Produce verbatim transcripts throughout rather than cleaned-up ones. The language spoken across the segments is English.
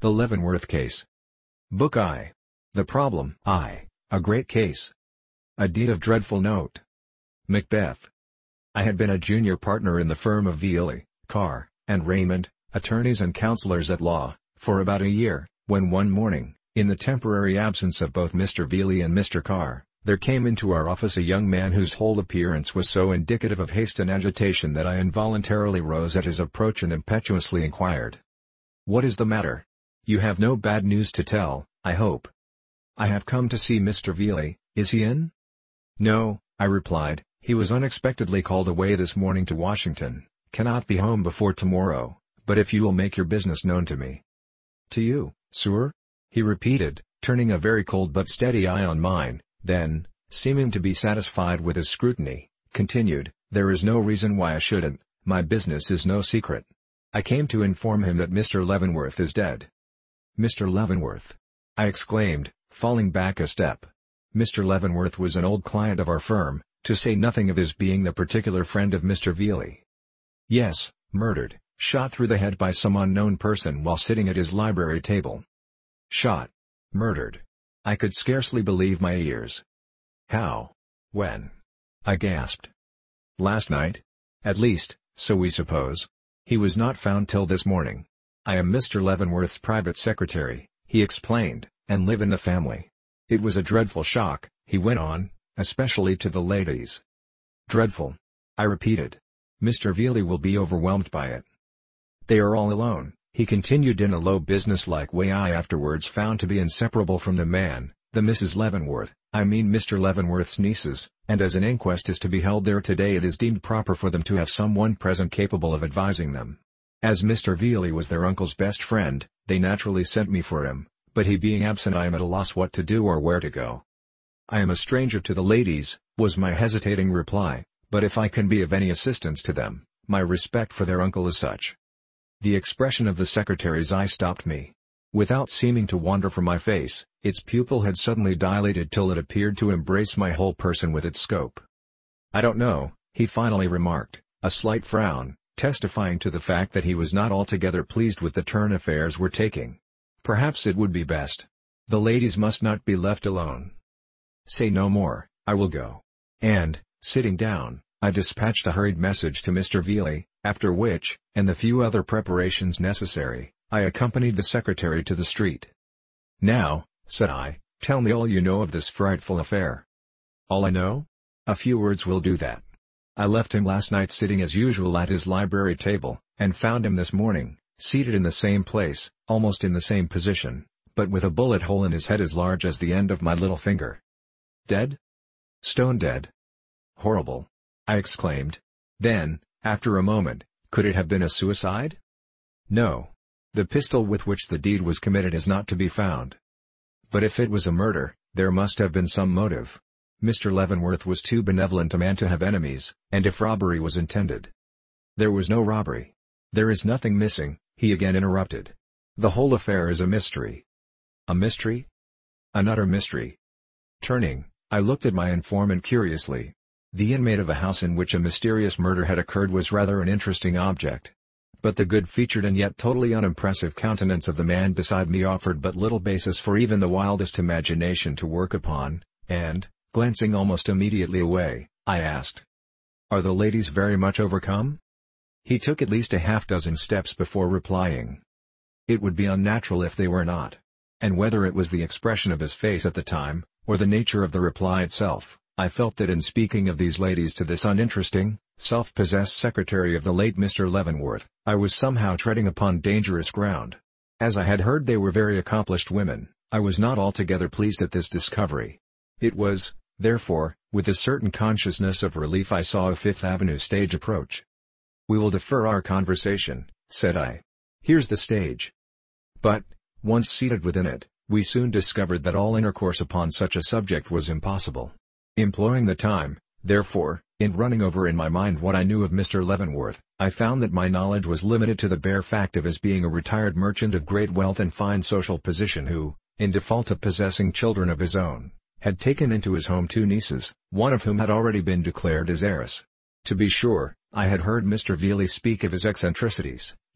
The Leavenworth Case. Book I. The Problem I. A Great Case. A Deed of Dreadful Note. Macbeth. I had been a junior partner in the firm of Veely, Carr, and Raymond, attorneys and counselors at law, for about a year, when one morning, in the temporary absence of both Mister Veely and Mister Carr, there came into our office a young man whose whole appearance was so indicative of haste and agitation that I involuntarily rose at his approach and impetuously inquired, "What is the matter? You have no bad news to tell, I hope." "I have come to see Mister Veely. Is he in?" "No," I replied, "he was unexpectedly called away this morning to Washington, cannot be home before tomorrow, but if you will make your business known to me." "To you, sir?" he repeated, turning a very cold but steady eye on mine, then, seeming to be satisfied with his scrutiny, continued, "There is no reason why I shouldn't, my business is no secret. I came to inform him that Mister Leavenworth is dead." "Mister Leavenworth!" I exclaimed, falling back a step. Mister Leavenworth was an old client of our firm, to say nothing of his being the particular friend of Mister Veely. "Yes, murdered, shot through the head by some unknown person while sitting at his library table." Shot. Murdered. I could scarcely believe my ears. "How? When?" I gasped. "Last night. At least, so we suppose. He was not found till this morning. I am Mister Leavenworth's private secretary," he explained, "and live in the family. It was a dreadful shock," he went on, "especially to the ladies." "Dreadful?" I repeated. "Mister Veely will be overwhelmed by it." "They are all alone," he continued in a low businesslike way I afterwards found to be inseparable from the man, the Missus Leavenworth, I mean Mister Leavenworth's nieces, and as an inquest is to be held there today it is deemed proper for them to have someone present capable of advising them. As Mister Veely was their uncle's best friend, they naturally sent me for him, but he being absent I am at a loss what to do or where to go. "I am a stranger to the ladies," was my hesitating reply, "but if I can be of any assistance to them, my respect for their uncle is such." The expression of the secretary's eye stopped me. Without seeming to wander from my face, its pupil had suddenly dilated till it appeared to embrace my whole person with its scope. "I don't know," he finally remarked, a slight frown, testifying to the fact that he was not altogether pleased with the turn affairs were taking. "Perhaps it would be best. The ladies must not be left alone." "Say no more, I will go." And, sitting down, I dispatched a hurried message to Mister Veely, after which, and the few other preparations necessary, I accompanied the secretary to the street. "Now," said I, "tell me all you know of this frightful affair." "All I know? A few words will do that. I left him last night sitting as usual at his library table, and found him this morning, seated in the same place, almost in the same position, but with a bullet hole in his head as large as the end of my little finger." "Dead?" "Stone dead." "Horrible!" I exclaimed. Then, after a moment, "Could it have been a suicide?" "No. The pistol with which the deed was committed is not to be found." "But if it was a murder, there must have been some motive. Mister Leavenworth was too benevolent a man to have enemies, and if robbery was intended—" "There was no robbery. There is nothing missing," he again interrupted. "The whole affair is a mystery." "A mystery?" "An utter mystery." Turning, I looked at my informant curiously. The inmate of a house in which a mysterious murder had occurred was rather an interesting object. But the good-featured and yet totally unimpressive countenance of the man beside me offered but little basis for even the wildest imagination to work upon, and, glancing almost immediately away, I asked, "Are the ladies very much overcome?" He took at least a half-dozen steps before replying. "It would be unnatural if they were not." And whether it was the expression of his face at the time, or the nature of the reply itself, I felt that in speaking of these ladies to this uninteresting, self-possessed secretary of the late Mister Leavenworth, I was somehow treading upon dangerous ground. As I had heard they were very accomplished women, I was not altogether pleased at this discovery. It was, therefore, with a certain consciousness of relief I saw a Fifth Avenue stage approach. "We will defer our conversation," said I. "Here's the stage." But, once seated within it, we soon discovered that all intercourse upon such a subject was impossible. Employing the time, therefore, in running over in my mind what I knew of Mister Leavenworth, I found that my knowledge was limited to the bare fact of his being a retired merchant of great wealth and fine social position who, in default of possessing children of his own, had taken into his home two nieces, one of whom had already been declared his heiress. To be sure, I had heard Mister Veely speak of his eccentricities,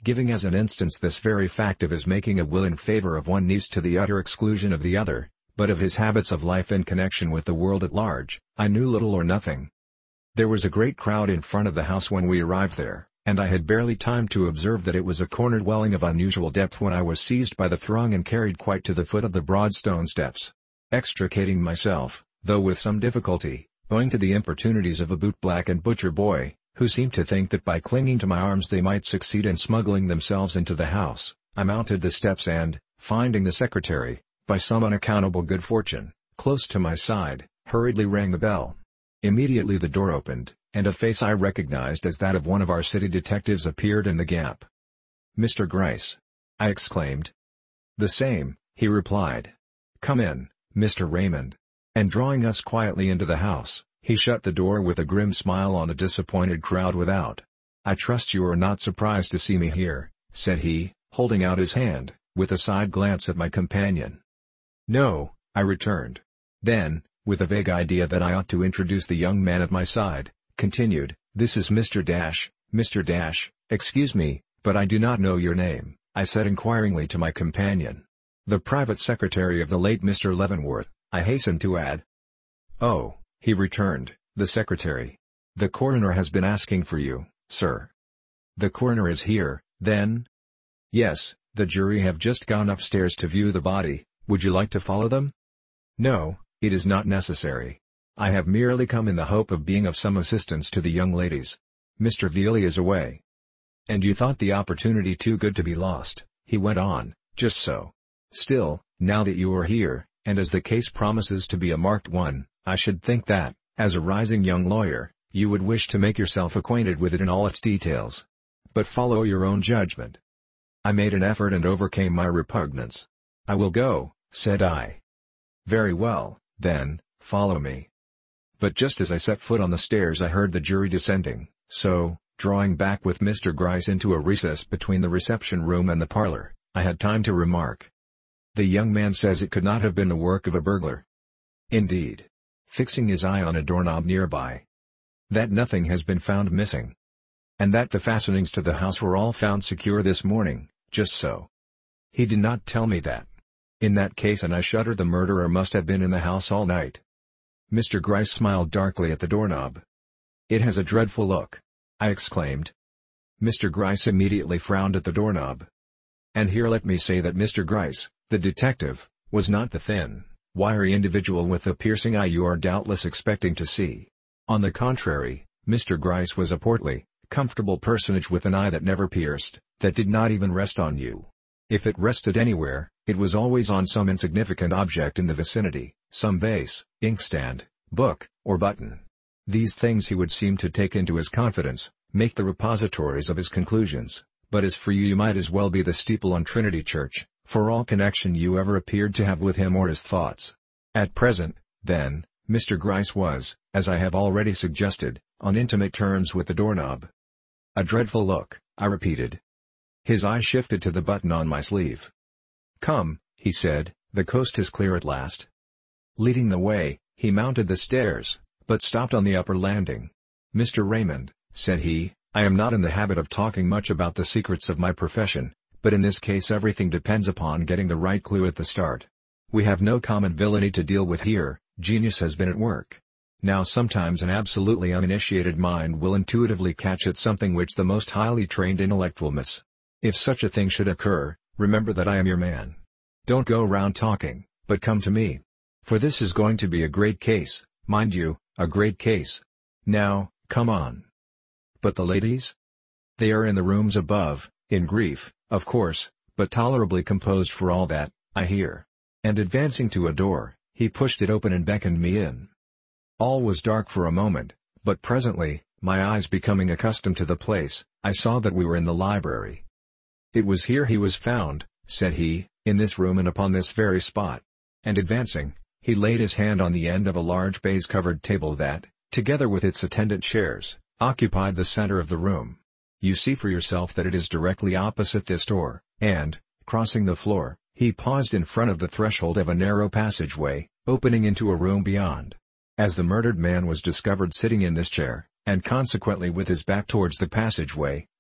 giving as an instance this very fact of his making a will in favor of one niece to the utter exclusion of the other, but of his habits of life in connection with the world at large, I knew little or nothing. There was a great crowd in front of the house when we arrived there, and I had barely time to observe that it was a corner dwelling of unusual depth when I was seized by the throng and carried quite to the foot of the broad stone steps. Extricating myself, though with some difficulty, owing to the importunities of a bootblack and butcher boy, who seemed to think that by clinging to my arms they might succeed in smuggling themselves into the house, I mounted the steps and, finding the secretary, by some unaccountable good fortune, close to my side, hurriedly rang the bell. Immediately the door opened, and a face I recognized as that of one of our city detectives appeared in the gap. "Mister Gryce?" I exclaimed. "The same," he replied. "Come in, Mister Raymond." And drawing us quietly into the house, he shut the door with a grim smile on the disappointed crowd without. "I trust you are not surprised to see me here," said he, holding out his hand, with a side glance at my companion. "No," I returned. Then, with a vague idea that I ought to introduce the young man at my side, continued, "This is Mister Dash, Mister Dash, excuse me, but I do not know your name," I said inquiringly to my companion. "The private secretary of the late Mister Leavenworth," I hastened to add. "Oh," he returned, "the secretary. The coroner has been asking for you, sir." "The coroner is here, then?" "Yes, the jury have just gone upstairs to view the body. Would you like to follow them?" "No, it is not necessary. I have merely come in the hope of being of some assistance to the young ladies. Mister Veely is away." "And you thought the opportunity too good to be lost," he went on. "Just so. Still, now that you are here, and as the case promises to be a marked one, I should think that, as a rising young lawyer, you would wish to make yourself acquainted with it in all its details. But follow your own judgment." I made an effort and overcame my repugnance. "I will go," said I. "Very well, then, follow me." But just as I set foot on the stairs I heard the jury descending, so, drawing back with Mister Gryce into a recess between the reception room and the parlor, I had time to remark, "The young man says it could not have been the work of a burglar." "Indeed?" Fixing his eye on a doorknob nearby. "That nothing has been found missing." "And that the fastenings to the house were all found secure this morning." "Just so." "He did not tell me that." "In that case," and I shuddered, "the murderer must have been in the house all night." Mister Gryce smiled darkly at the doorknob. "It has a dreadful look," I exclaimed. Mister Gryce immediately frowned at the doorknob. And here let me say that Mister Gryce, the detective, was not the thin, wiry individual with the piercing eye you are doubtless expecting to see. On the contrary, Mister Gryce was a portly, comfortable personage with an eye that never pierced, that did not even rest on you. If it rested anywhere, it was always on some insignificant object in the vicinity, some vase, inkstand, book, or button. These things he would seem to take into his confidence, make the repositories of his conclusions, but as for you you might as well be the steeple on Trinity Church, for all connection you ever appeared to have with him or his thoughts. At present, then, Mister Gryce was, as I have already suggested, on intimate terms with the doorknob. "A dreadful look," I repeated. His eye shifted to the button on my sleeve. "Come," he said, "the coast is clear at last." Leading the way, he mounted the stairs, but stopped on the upper landing. "Mister Raymond," said he, "I am not in the habit of talking much about the secrets of my profession, but in this case everything depends upon getting the right clue at the start. We have no common villainy to deal with here, genius has been at work. Now sometimes an absolutely uninitiated mind will intuitively catch at something which the most highly trained intellect will miss. If such a thing should occur, remember that I am your man. Don't go round talking, but come to me. For this is going to be a great case, mind you, a great case. Now, come on." "But the ladies?" "They are in the rooms above, in grief, of course, but tolerably composed for all that, I hear." And advancing to a door, he pushed it open and beckoned me in. All was dark for a moment, but presently, my eyes becoming accustomed to the place, I saw that we were in the library. "It was here he was found," said he, "in this room and upon this very spot." And advancing, he laid his hand on the end of a large baize-covered table that, together with its attendant chairs, occupied the center of the room. "You see for yourself that it is directly opposite this door," and, crossing the floor, he paused in front of the threshold of a narrow passageway, opening into a room beyond. As the murdered man was discovered sitting in this chair, and consequently with his back towards the passageway,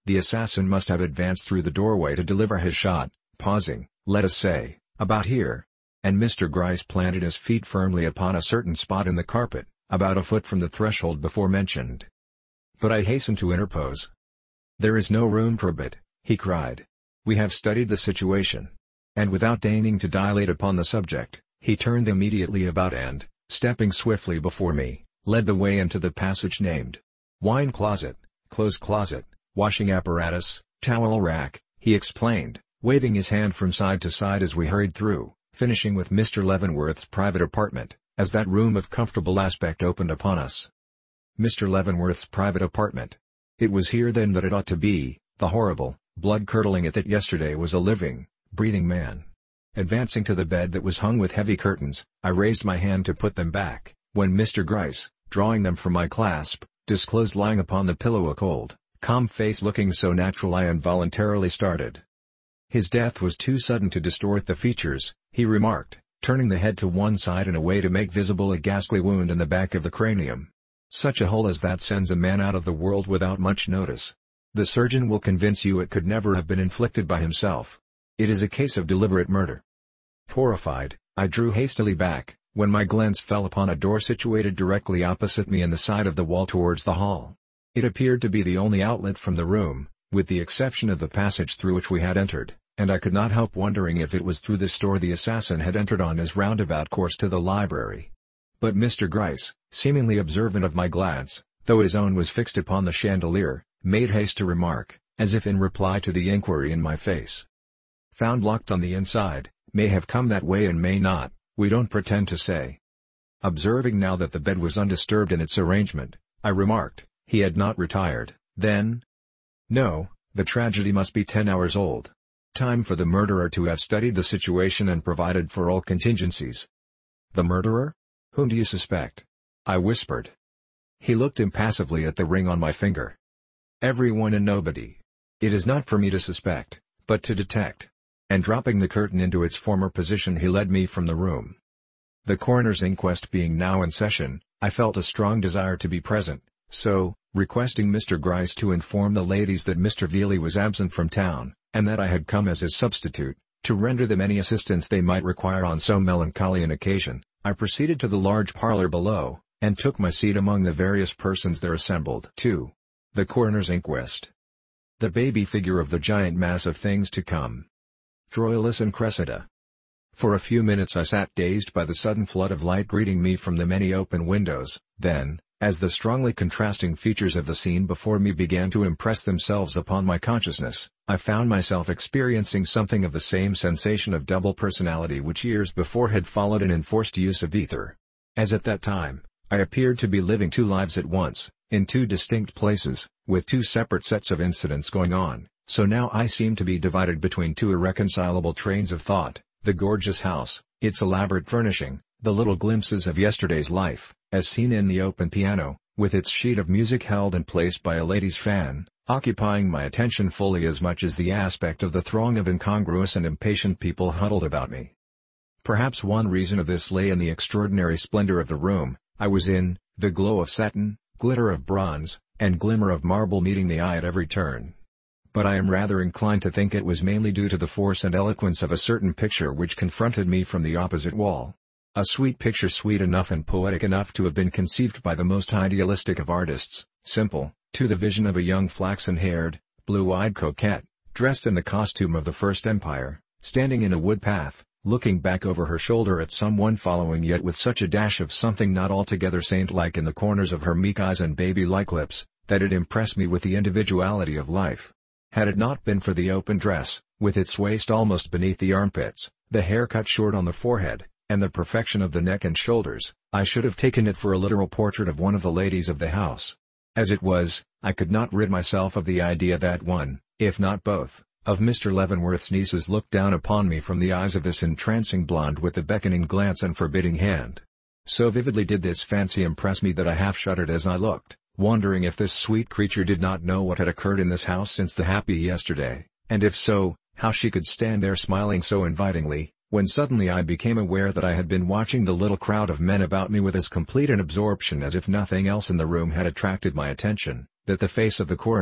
The assassin must have advanced through the doorway to deliver his shot, pausing, let us say, about here. And Mister Gryce planted his feet firmly upon a certain spot in the carpet, about a foot from the threshold before mentioned. But I hastened to interpose. "There is no room for a bit," he cried. "We have studied the situation." And without deigning to dilate upon the subject, he turned immediately about and, stepping swiftly before me, led the way into the passage named. "Wine closet, clothes closet, washing apparatus, towel rack," he explained, waving his hand from side to side as we hurried through, finishing with Mister Leavenworth's private apartment, as that room of comfortable aspect opened upon us. Mister Leavenworth's private apartment. It was here then that it ought to be, the horrible, blood-curdling it that yesterday was a living, breathing man. Advancing to the bed that was hung with heavy curtains, I raised my hand to put them back, when Mister Gryce, drawing them from my clasp, disclosed lying upon the pillow a cold, calm face looking so natural I involuntarily started. "His death was too sudden to distort the features," he remarked, turning the head to one side in a way to make visible a ghastly wound in the back of the cranium. "Such a hole as that sends a man out of the world without much notice. The surgeon will convince you it could never have been inflicted by himself. It is a case of deliberate murder." Horrified, I drew hastily back, when my glance fell upon a door situated directly opposite me in the side of the wall towards the hall. It appeared to be the only outlet from the room, with the exception of the passage through which we had entered, and I could not help wondering if it was through this door the assassin had entered on his roundabout course to the library. But Mister Gryce, seemingly observant of my glance, though his own was fixed upon the chandelier, made haste to remark, as if in reply to the inquiry in my face. "Found locked on the inside, may have come that way and may not, we don't pretend to say." Observing now that the bed was undisturbed in its arrangement, I remarked, "He had not retired, then?" "No, the tragedy must be ten hours old. Time for the murderer to have studied the situation and provided for all contingencies." "The murderer? Whom do you suspect?" I whispered. He looked impassively at the ring on my finger. "Everyone and nobody. It is not for me to suspect, but to detect." And dropping the curtain into its former position he led me from the room. The coroner's inquest being now in session, I felt a strong desire to be present, so, requesting Mister Gryce to inform the ladies that Mister Veely was absent from town, and that I had come as his substitute, to render them any assistance they might require on so melancholy an occasion, I proceeded to the large parlor below, and took my seat among the various persons there assembled. two. The coroner's inquest. The baby figure of the giant mass of things to come. Troilus and Cressida. For a few minutes I sat dazed by the sudden flood of light greeting me from the many open windows, then, as the strongly contrasting features of the scene before me began to impress themselves upon my consciousness, I found myself experiencing something of the same sensation of double personality which years before had followed an enforced use of ether. As at that time, I appeared to be living two lives at once, in two distinct places, with two separate sets of incidents going on, so now I seemed to be divided between two irreconcilable trains of thought, the gorgeous house, its elaborate furnishing, the little glimpses of yesterday's life, as seen in the open piano, with its sheet of music held and placed by a lady's fan, occupying my attention fully as much as the aspect of the throng of incongruous and impatient people huddled about me. Perhaps one reason of this lay in the extraordinary splendor of the room I was in, the glow of satin, glitter of bronze, and glimmer of marble meeting the eye at every turn. But I am rather inclined to think it was mainly due to the force and eloquence of a certain picture which confronted me from the opposite wall. A sweet picture, sweet enough and poetic enough to have been conceived by the most idealistic of artists, simple, to the vision of a young flaxen-haired, blue-eyed coquette, dressed in the costume of the First Empire, standing in a wood path, looking back over her shoulder at someone following, yet with such a dash of something not altogether saint-like in the corners of her meek eyes and baby-like lips, that it impressed me with the individuality of life. Had it not been for the open dress, with its waist almost beneath the armpits, the hair cut short on the forehead, and the perfection of the neck and shoulders, I should have taken it for a literal portrait of one of the ladies of the house. As it was, I could not rid myself of the idea that one, if not both, of Mister Leavenworth's nieces looked down upon me from the eyes of this entrancing blonde with the beckoning glance and forbidding hand. So vividly did this fancy impress me that I half shuddered as I looked, wondering if this sweet creature did not know what had occurred in this house since the happy yesterday, and if so, how she could stand there smiling so invitingly, when suddenly I became aware that I had been watching the little crowd of men about me with as complete an absorption as if nothing else in the room had attracted my attention, that the face of the coroner,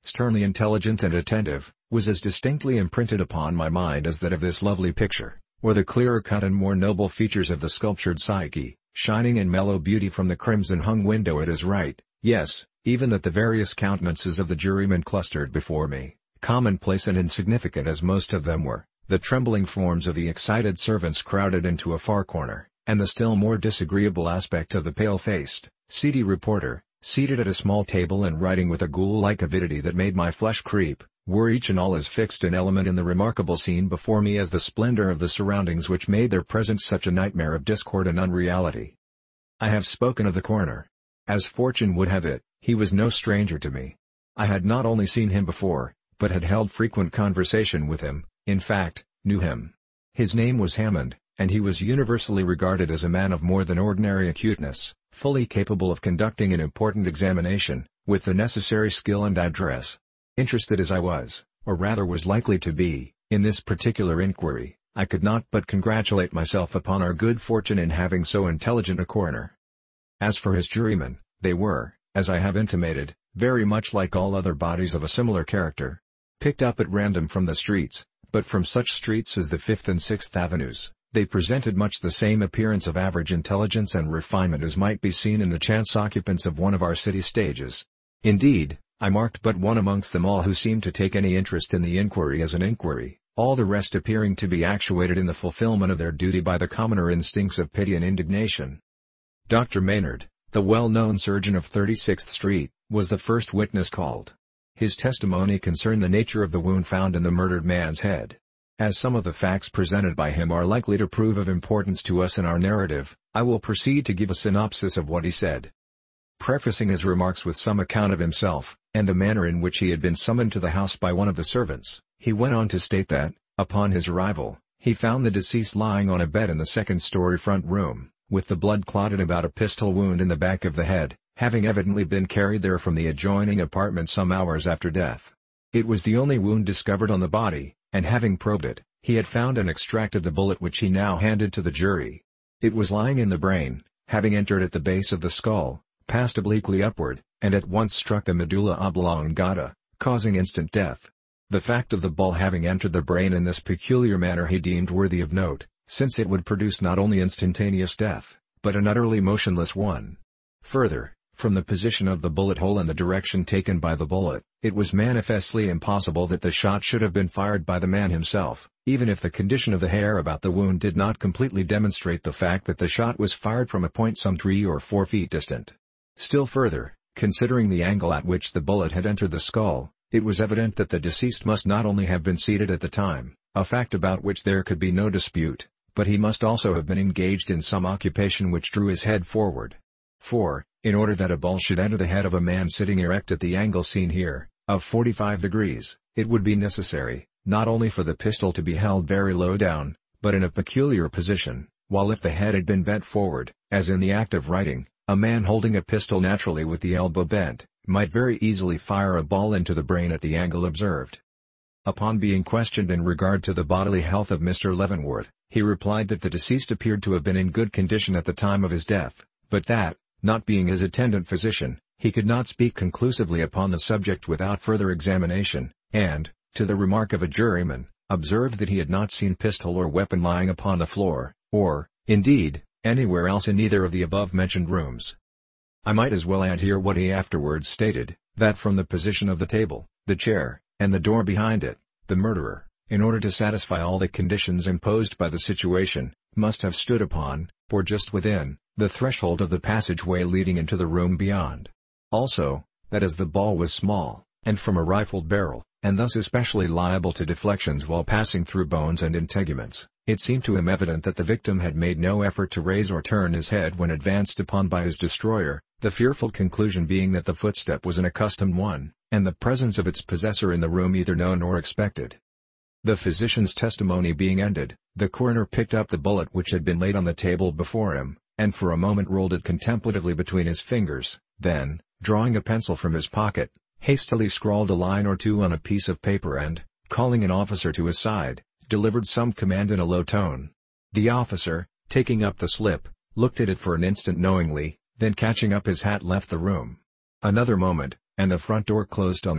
sternly intelligent and attentive, was as distinctly imprinted upon my mind as that of this lovely picture, or the clearer cut and more noble features of the sculptured Psyche, shining in mellow beauty from the crimson-hung window at his right. Yes, even that the various countenances of the jurymen clustered before me, commonplace and insignificant as most of them were, the trembling forms of the excited servants crowded into a far corner, and the still more disagreeable aspect of the pale-faced, seedy reporter, seated at a small table and writing with a ghoul-like avidity that made my flesh creep, were each and all as fixed an element in the remarkable scene before me as the splendor of the surroundings which made their presence such a nightmare of discord and unreality. I have spoken of the coroner. As fortune would have it, he was no stranger to me. I had not only seen him before, but had held frequent conversation with him, in fact, knew him. His name was Hammond, and he was universally regarded as a man of more than ordinary acuteness, fully capable of conducting an important examination, with the necessary skill and address. Interested as I was, or rather was likely to be, in this particular inquiry, I could not but congratulate myself upon our good fortune in having so intelligent a coroner. As for his jurymen, they were, as I have intimated, very much like all other bodies of a similar character, picked up at random from the streets, but from such streets as the Fifth and Sixth Avenues, they presented much the same appearance of average intelligence and refinement as might be seen in the chance occupants of one of our city stages. Indeed, I marked but one amongst them all who seemed to take any interest in the inquiry as an inquiry, all the rest appearing to be actuated in the fulfillment of their duty by the commoner instincts of pity and indignation. Doctor Maynard, the well-known surgeon of thirty-sixth Street, was the first witness called. His testimony concerned the nature of the wound found in the murdered man's head. As some of the facts presented by him are likely to prove of importance to us in our narrative, I will proceed to give a synopsis of what he said. Prefacing his remarks with some account of himself, and the manner in which he had been summoned to the house by one of the servants, he went on to state that, upon his arrival, he found the deceased lying on a bed in the second-story front room, with the blood clotted about a pistol wound in the back of the head, having evidently been carried there from the adjoining apartment some hours after death. It was the only wound discovered on the body, and having probed it, he had found and extracted the bullet which he now handed to the jury. It was lying in the brain, having entered at the base of the skull, passed obliquely upward, and at once struck the medulla oblongata, causing instant death. The fact of the ball having entered the brain in this peculiar manner he deemed worthy of note, since it would produce not only instantaneous death, but an utterly motionless one. Further, from the position of the bullet hole and the direction taken by the bullet, it was manifestly impossible that the shot should have been fired by the man himself, even if the condition of the hair about the wound did not completely demonstrate the fact that the shot was fired from a point some three or four feet distant. Still further, considering the angle at which the bullet had entered the skull, it was evident that the deceased must not only have been seated at the time, a fact about which there could be no dispute, but he must also have been engaged in some occupation which drew his head forward. For, in order that a ball should enter the head of a man sitting erect at the angle seen here, of forty-five degrees, it would be necessary, not only for the pistol to be held very low down, but in a peculiar position, while if the head had been bent forward, as in the act of writing, a man holding a pistol naturally with the elbow bent, might very easily fire a ball into the brain at the angle observed. Upon being questioned in regard to the bodily health of Mister Leavenworth, he replied that the deceased appeared to have been in good condition at the time of his death, but that, not being his attendant physician, he could not speak conclusively upon the subject without further examination, and, to the remark of a juryman, observed that he had not seen pistol or weapon lying upon the floor, or, indeed, anywhere else in either of the above-mentioned rooms. I might as well add here what he afterwards stated, that from the position of the table, the chair, and the door behind it, the murderer, in order to satisfy all the conditions imposed by the situation, must have stood upon, or just within, the threshold of the passageway leading into the room beyond. Also, that as the ball was small, and from a rifled barrel, and thus especially liable to deflections while passing through bones and integuments, it seemed to him evident that the victim had made no effort to raise or turn his head when advanced upon by his destroyer, the fearful conclusion being that the footstep was an accustomed one, and the presence of its possessor in the room either known or expected. The physician's testimony being ended, the coroner picked up the bullet which had been laid on the table before him, and for a moment rolled it contemplatively between his fingers, then, drawing a pencil from his pocket, hastily scrawled a line or two on a piece of paper and, calling an officer to his side, delivered some command in a low tone. The officer, taking up the slip, looked at it for an instant knowingly, then catching up his hat left the room. Another moment, and the front door closed on them,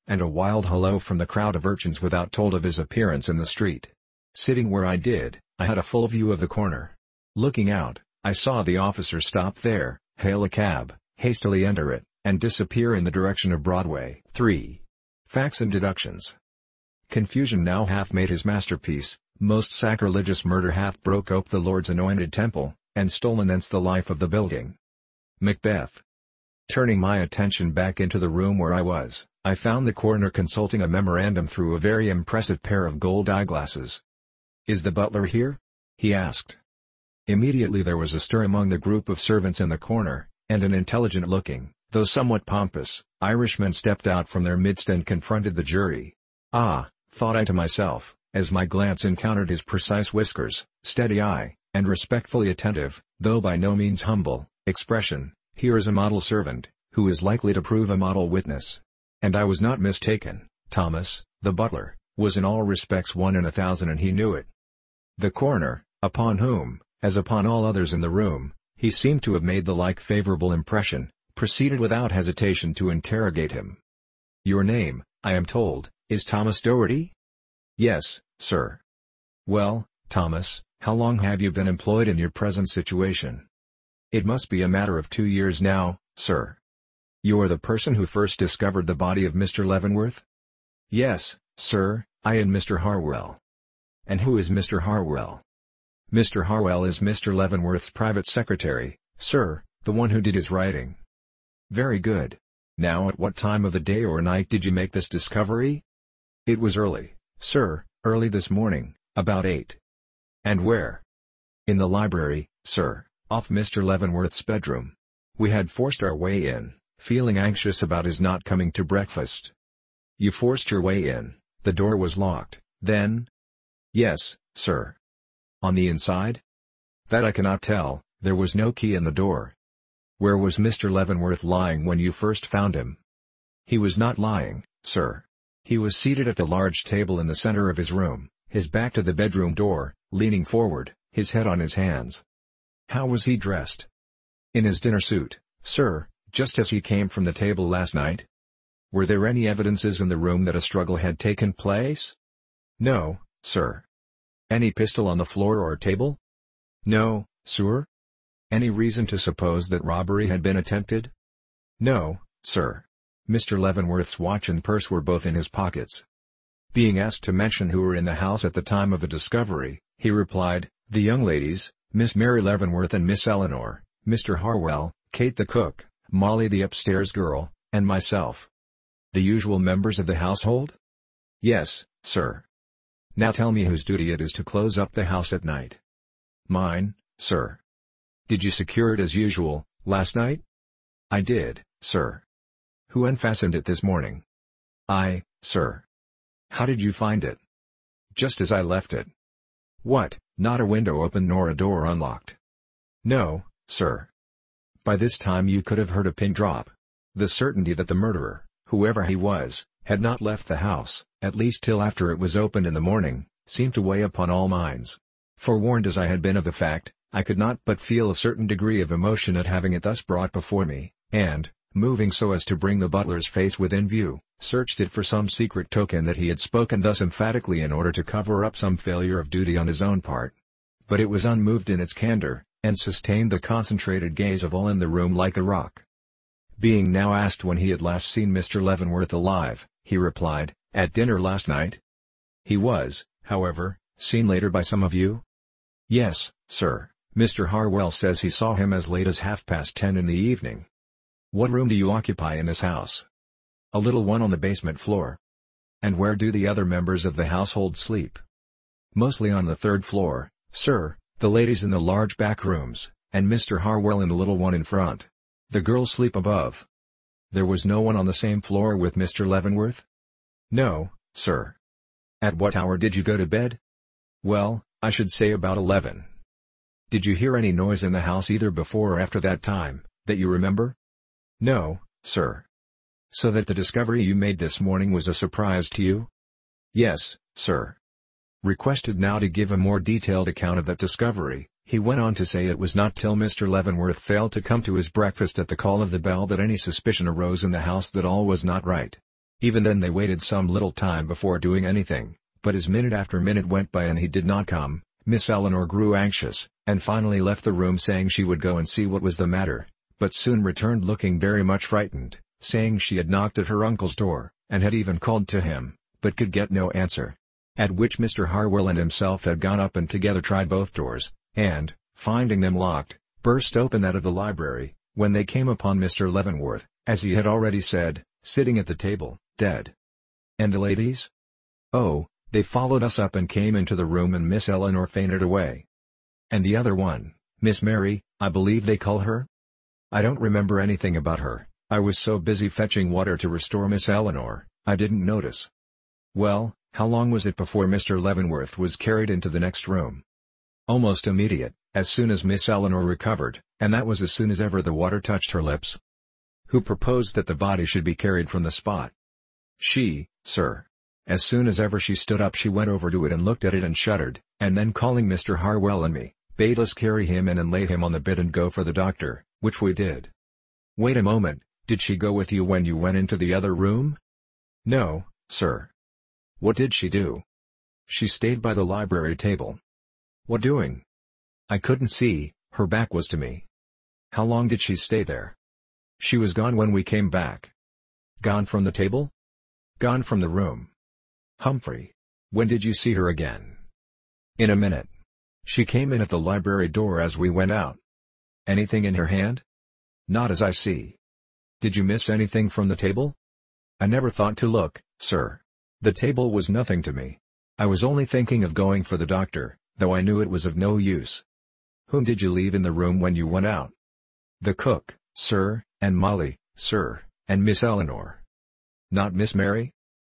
and a wild hello from the crowd of urchins without told of his appearance in the street. Sitting where I did, I had a full view of the corner. Looking out, I saw the officer stop there, hail a cab, hastily enter it, and disappear in the direction of Broadway. three. Facts and deductions. Confusion now hath made his masterpiece, most sacrilegious murder hath broke ope the Lord's anointed temple, and stolen thence the life of the building. Macbeth. Turning my attention back into the room where I was, I found the coroner consulting a memorandum through a very impressive pair of gold eyeglasses. "Is the butler here?" he asked. Immediately there was a stir among the group of servants in the corner, and an intelligent-looking, though somewhat pompous, Irishman stepped out from their midst and confronted the jury. Ah, thought I to myself, as my glance encountered his precise whiskers, steady eye, and respectfully attentive, though by no means humble, expression, here is a model servant, who is likely to prove a model witness. And I was not mistaken. Thomas, the butler, was in all respects one in a thousand, and he knew it. The coroner, upon whom, as upon all others in the room, he seemed to have made the like favorable impression, proceeded without hesitation to interrogate him. "Your name, I am told, is Thomas Doherty?" "Yes, sir." "Well, Thomas, how long have you been employed in your present situation?" "It must be a matter of two years now, sir." "You are the person who first discovered the body of Mister Leavenworth?" "Yes, sir, I and Mister Harwell." "And who is Mister Harwell?" "Mister Harwell is Mister Leavenworth's private secretary, sir, the one who did his writing." "Very good. Now at what time of the day or night did you make this discovery?" "It was early, sir, early this morning, about eight." "And where?" "In the library, sir, off Mister Leavenworth's bedroom. We had forced our way in, feeling anxious about his not coming to breakfast." "You forced your way in, the door was locked, then?" "Yes, sir." "On the inside?" "That I cannot tell, there was no key in the door." "Where was Mister Leavenworth lying when you first found him?" "He was not lying, sir. He was seated at the large table in the center of his room, his back to the bedroom door, leaning forward, his head on his hands." "How was he dressed?" "In his dinner suit, sir, just as he came from the table last night." "Were there any evidences in the room that a struggle had taken place?" "No, sir." "Any pistol on the floor or table?" "No, sir." "Any reason to suppose that robbery had been attempted?" "No, sir. Mister Leavenworth's watch and purse were both in his pockets." Being asked to mention who were in the house at the time of the discovery, he replied, "The young ladies, Miss Mary Leavenworth and Miss Eleanor, Mister Harwell, Kate the cook, Molly the upstairs girl, and myself." "The usual members of the household?" "Yes, sir." "Now tell me whose duty it is to close up the house at night." "Mine, sir." "Did you secure it as usual, last night?" "I did, sir." "Who unfastened it this morning?" "I, sir." "How did you find it?" "Just as I left it." "What, not a window open nor a door unlocked?" "No, sir." "By this time you could have heard a pin drop." The certainty that the murderer, whoever he was, had not left the house, at least till after it was opened in the morning, seemed to weigh upon all minds. Forewarned as I had been of the fact, I could not but feel a certain degree of emotion at having it thus brought before me, and, moving so as to bring the butler's face within view, searched it for some secret token that he had spoken thus emphatically in order to cover up some failure of duty on his own part. But it was unmoved in its candor, and sustained the concentrated gaze of all in the room like a rock. Being now asked when he had last seen Mister Leavenworth alive, he replied, "At dinner last night." "He was, however, seen later by some of you?" "Yes, sir. Mister Harwell says he saw him as late as half past ten in the evening." "What room do you occupy in this house?" "A little one on the basement floor." "And where do the other members of the household sleep?" "Mostly on the third floor, sir, the ladies in the large back rooms, and Mister Harwell in the little one in front. The girls sleep above." "There was no one on the same floor with Mister Leavenworth?" "No, sir." "At what hour did you go to bed?" "Well, I should say about eleven." "Did you hear any noise in the house either before or after that time, that you remember?" "No, sir." "So that the discovery you made this morning was a surprise to you?" "Yes, sir." Requested now to give a more detailed account of that discovery, he went on to say it was not till Mister Leavenworth failed to come to his breakfast at the call of the bell that any suspicion arose in the house that all was not right. Even then they waited some little time before doing anything, but as minute after minute went by and he did not come, Miss Eleanor grew anxious, and finally left the room saying she would go and see what was the matter, but soon returned looking very much frightened, saying she had knocked at her uncle's door, and had even called to him, but could get no answer. At which Mister Harwell and himself had gone up and together tried both doors, and, finding them locked, burst open that of the library, when they came upon Mister Leavenworth, as he had already said, sitting at the table, dead. And the ladies? Oh, they followed us up and came into the room and Miss Eleanor fainted away. And the other one, Miss Mary, I believe they call her? I don't remember anything about her, I was so busy fetching water to restore Miss Eleanor, I didn't notice. Well, how long was it before Mister Leavenworth was carried into the next room? Almost immediate, as soon as Miss Eleanor recovered, and that was as soon as ever the water touched her lips. Who proposed that the body should be carried from the spot? She, sir. As soon as ever she stood up she went over to it and looked at it and shuddered, and then calling Mister Harwell and me, bade us carry him in and lay him on the bed and go for the doctor, which we did. Wait a moment, did she go with you when you went into the other room? No, sir. What did she do? She stayed by the library table. What doing? I couldn't see, her back was to me. How long did she stay there? She was gone when we came back. Gone from the table? Gone from the room. Humphrey. When did you see her again? In a minute. She came in at the library door as we went out. Anything in her hand? Not as I see. Did you miss anything from the table? I never thought to look, sir. The table was nothing to me. I was only thinking of going for the doctor, though I knew it was of no use. Whom did you leave in the room when you went out? The cook, sir, and Molly, sir, and Miss Eleanor. Not Miss Mary?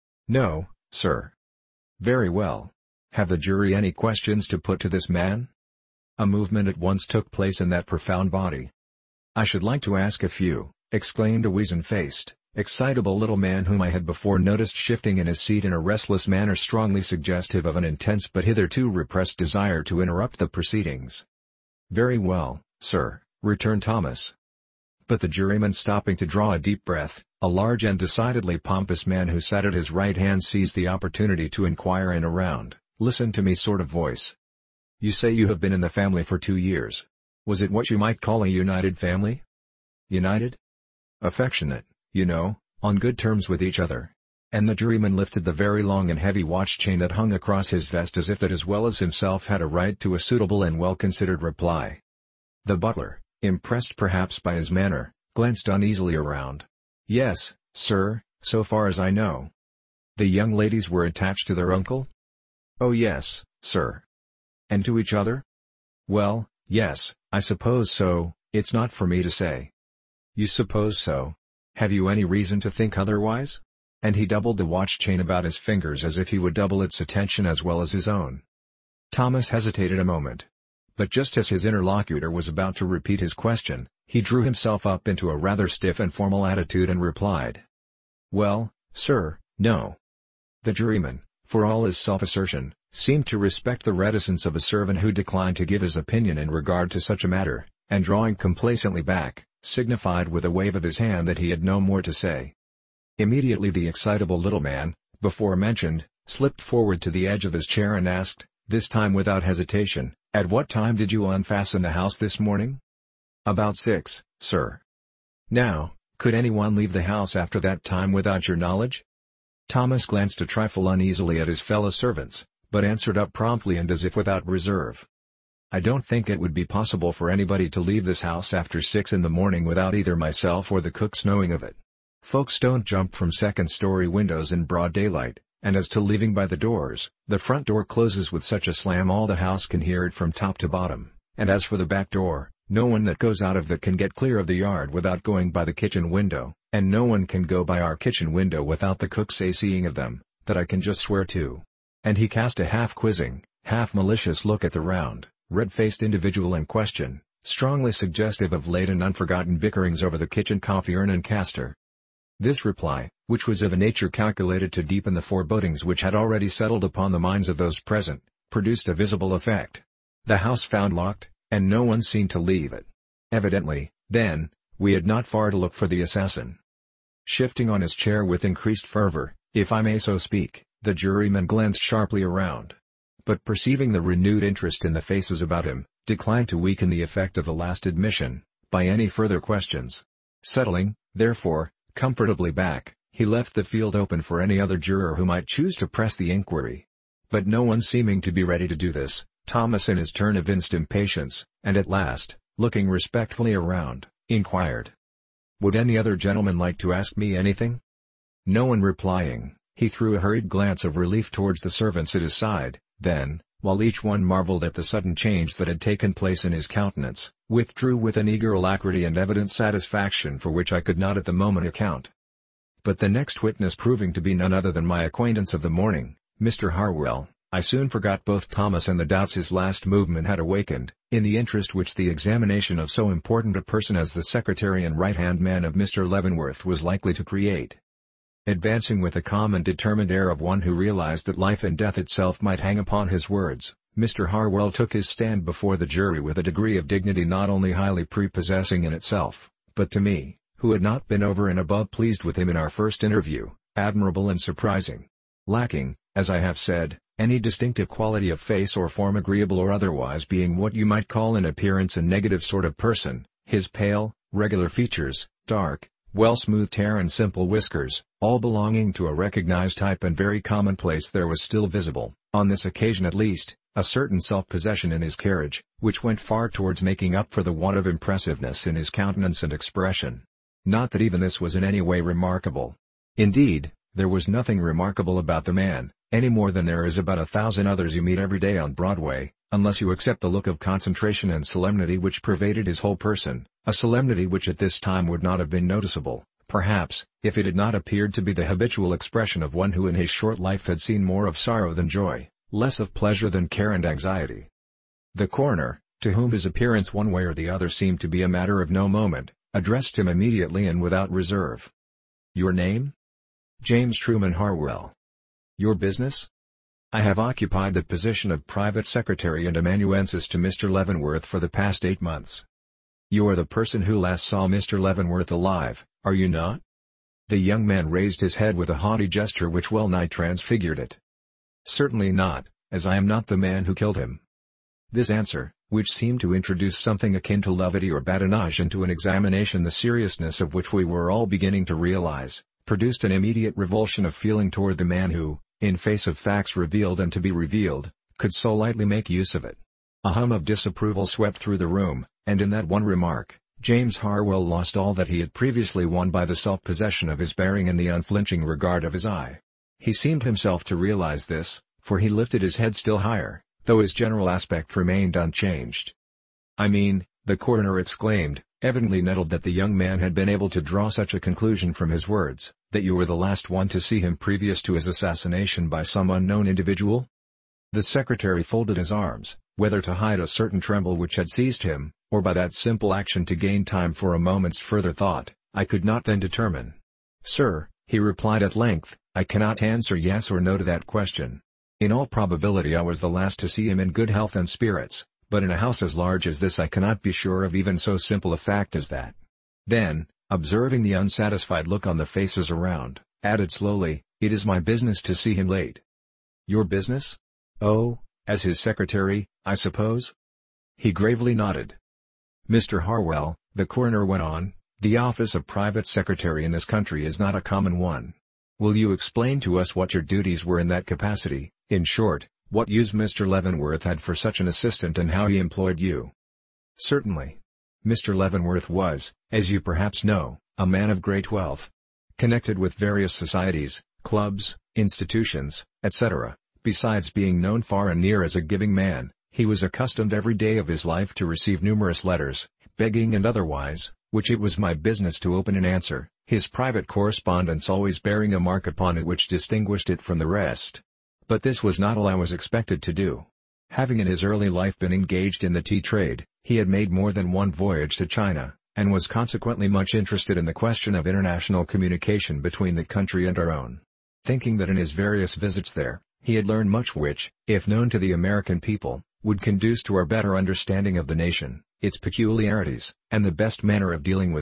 No, sir. Very well. Have the jury any questions to put to this man? A movement at once took place in that profound body. I should like to ask a few, exclaimed a weazen-faced, excitable little man whom I had before noticed shifting in his seat in a restless manner strongly suggestive of an intense but hitherto repressed desire to interrupt the proceedings. Very well, sir, returned Thomas. But the juryman stopping to draw a deep breath, a large and decidedly pompous man who sat at his right hand seized the opportunity to inquire in a round, listen to me sort of voice. You say you have been in the family for two years. Was it what you might call a united family? United? Affectionate, you know, on good terms with each other. And the juryman lifted the very long and heavy watch chain that hung across his vest as if that as well as himself had a right to a suitable and well-considered reply. The butler, impressed perhaps by his manner, glanced uneasily around. Yes, sir, so far as I know. The young ladies were attached to their uncle? Oh yes, sir. And to each other? Well, yes, I suppose so, it's not for me to say. You suppose so? Have you any reason to think otherwise? And he doubled the watch chain about his fingers as if he would double its attention as well as his own. Thomas hesitated a moment. But just as his interlocutor was about to repeat his question, he drew himself up into a rather stiff and formal attitude and replied. Well, sir, no. The juryman, for all his self-assertion, seemed to respect the reticence of a servant who declined to give his opinion in regard to such a matter, and drawing complacently back, signified with a wave of his hand that he had no more to say. Immediately the excitable little man, before mentioned, slipped forward to the edge of his chair and asked, this time without hesitation, at what time did you unfasten the house this morning? About six, sir. Now, could anyone leave the house after that time without your knowledge? Thomas glanced a trifle uneasily at his fellow servants, but answered up promptly and as if without reserve. I don't think it would be possible for anybody to leave this house after six in the morning without either myself or the cooks knowing of it. Folks don't jump from second-story windows in broad daylight, and as to leaving by the doors, the front door closes with such a slam all the house can hear it from top to bottom, and as for the back door, no one that goes out of that can get clear of the yard without going by the kitchen window, and no one can go by our kitchen window without the cook say seeing of them, that I can just swear to. And he cast a half-quizzing, half-malicious look at the round, red-faced individual in question, strongly suggestive of late and unforgotten bickerings over the kitchen coffee-urn and caster. This reply, which was of a nature calculated to deepen the forebodings which had already settled upon the minds of those present, produced a visible effect. The house found locked, and no one seemed to leave it. Evidently, then, we had not far to look for the assassin. Shifting on his chair with increased fervor, if I may so speak, the juryman glanced sharply around. But perceiving the renewed interest in the faces about him, declined to weaken the effect of the last admission, by any further questions. Settling, therefore, comfortably back, he left the field open for any other juror who might choose to press the inquiry. But no one seeming to be ready to do this, Thomas in his turn evinced impatience, and at last, looking respectfully around, inquired, "Would any other gentleman like to ask me anything?" No one replying, he threw a hurried glance of relief towards the servants at his side, then, while each one marveled at the sudden change that had taken place in his countenance, withdrew with an eager alacrity and evident satisfaction for which I could not at the moment account. But the next witness proving to be none other than my acquaintance of the morning, Mister Harwell, I soon forgot both Thomas and the doubts his last movement had awakened, in the interest which the examination of so important a person as the secretary and right-hand man of Mister Leavenworth was likely to create. Advancing with a calm and determined air of one who realized that life and death itself might hang upon his words, Mister Harwell took his stand before the jury with a degree of dignity not only highly prepossessing in itself, but to me, who had not been over and above pleased with him in our first interview, admirable and surprising. Lacking, as I have said, any distinctive quality of face or form, agreeable or otherwise, being what you might call in appearance a negative sort of person, his pale, regular features, dark, well-smoothed hair and simple whiskers, all belonging to a recognized type and very commonplace, there was still visible, on this occasion at least, a certain self-possession in his carriage, which went far towards making up for the want of impressiveness in his countenance and expression. Not that even this was in any way remarkable. Indeed, there was nothing remarkable about the man, any more than there is about a thousand others you meet every day on Broadway, unless you accept the look of concentration and solemnity which pervaded his whole person, a solemnity which at this time would not have been noticeable, perhaps, if it had not appeared to be the habitual expression of one who in his short life had seen more of sorrow than joy, less of pleasure than care and anxiety. The coroner, to whom his appearance one way or the other seemed to be a matter of no moment, addressed him immediately and without reserve. "Your name?" "James Truman Harwell." "Your business?" "I have occupied the position of private secretary and amanuensis to Mister Leavenworth for the past eight months." "You are the person who last saw Mister Leavenworth alive, are you not?" The young man raised his head with a haughty gesture which well nigh transfigured it. "Certainly not, as I am not the man who killed him." This answer, which seemed to introduce something akin to levity or badinage into an examination the seriousness of which we were all beginning to realize, produced an immediate revulsion of feeling toward the man who, in face of facts revealed and to be revealed, could so lightly make use of it. A hum of disapproval swept through the room, and in that one remark, James Harwell lost all that he had previously won by the self-possession of his bearing and the unflinching regard of his eye. He seemed himself to realize this, for he lifted his head still higher, though his general aspect remained unchanged. "I mean," the coroner exclaimed, evidently nettled that the young man had been able to draw such a conclusion from his words, "that you were the last one to see him previous to his assassination by some unknown individual?" The secretary folded his arms, whether to hide a certain tremble which had seized him, or by that simple action to gain time for a moment's further thought, I could not then determine. "Sir," he replied at length, "I cannot answer yes or no to that question. In all probability I was the last to see him in good health and spirits, but in a house as large as this I cannot be sure of even so simple a fact as that." Then, observing the unsatisfied look on the faces around, added slowly, "It is my business to see him late." "Your business? Oh, as his secretary, I suppose?" He gravely nodded. "Mister Harwell," the coroner went on, "the office of private secretary in this country is not a common one. Will you explain to us what your duties were in that capacity, in short, what use Mister Leavenworth had for such an assistant and how he employed you?" "Certainly. Mister Leavenworth was, as you perhaps know, a man of great wealth. Connected with various societies, clubs, institutions, et cetera, besides being known far and near as a giving man, he was accustomed every day of his life to receive numerous letters, begging and otherwise, which it was my business to open and answer, his private correspondence always bearing a mark upon it which distinguished it from the rest. But this was not all I was expected to do. Having in his early life been engaged in the tea trade, he had made more than one voyage to China, and was consequently much interested in the question of international communication between the country and our own. Thinking that in his various visits there, he had learned much which, if known to the American people, would conduce to our better understanding of the nation, its peculiarities, and the best manner of dealing with it,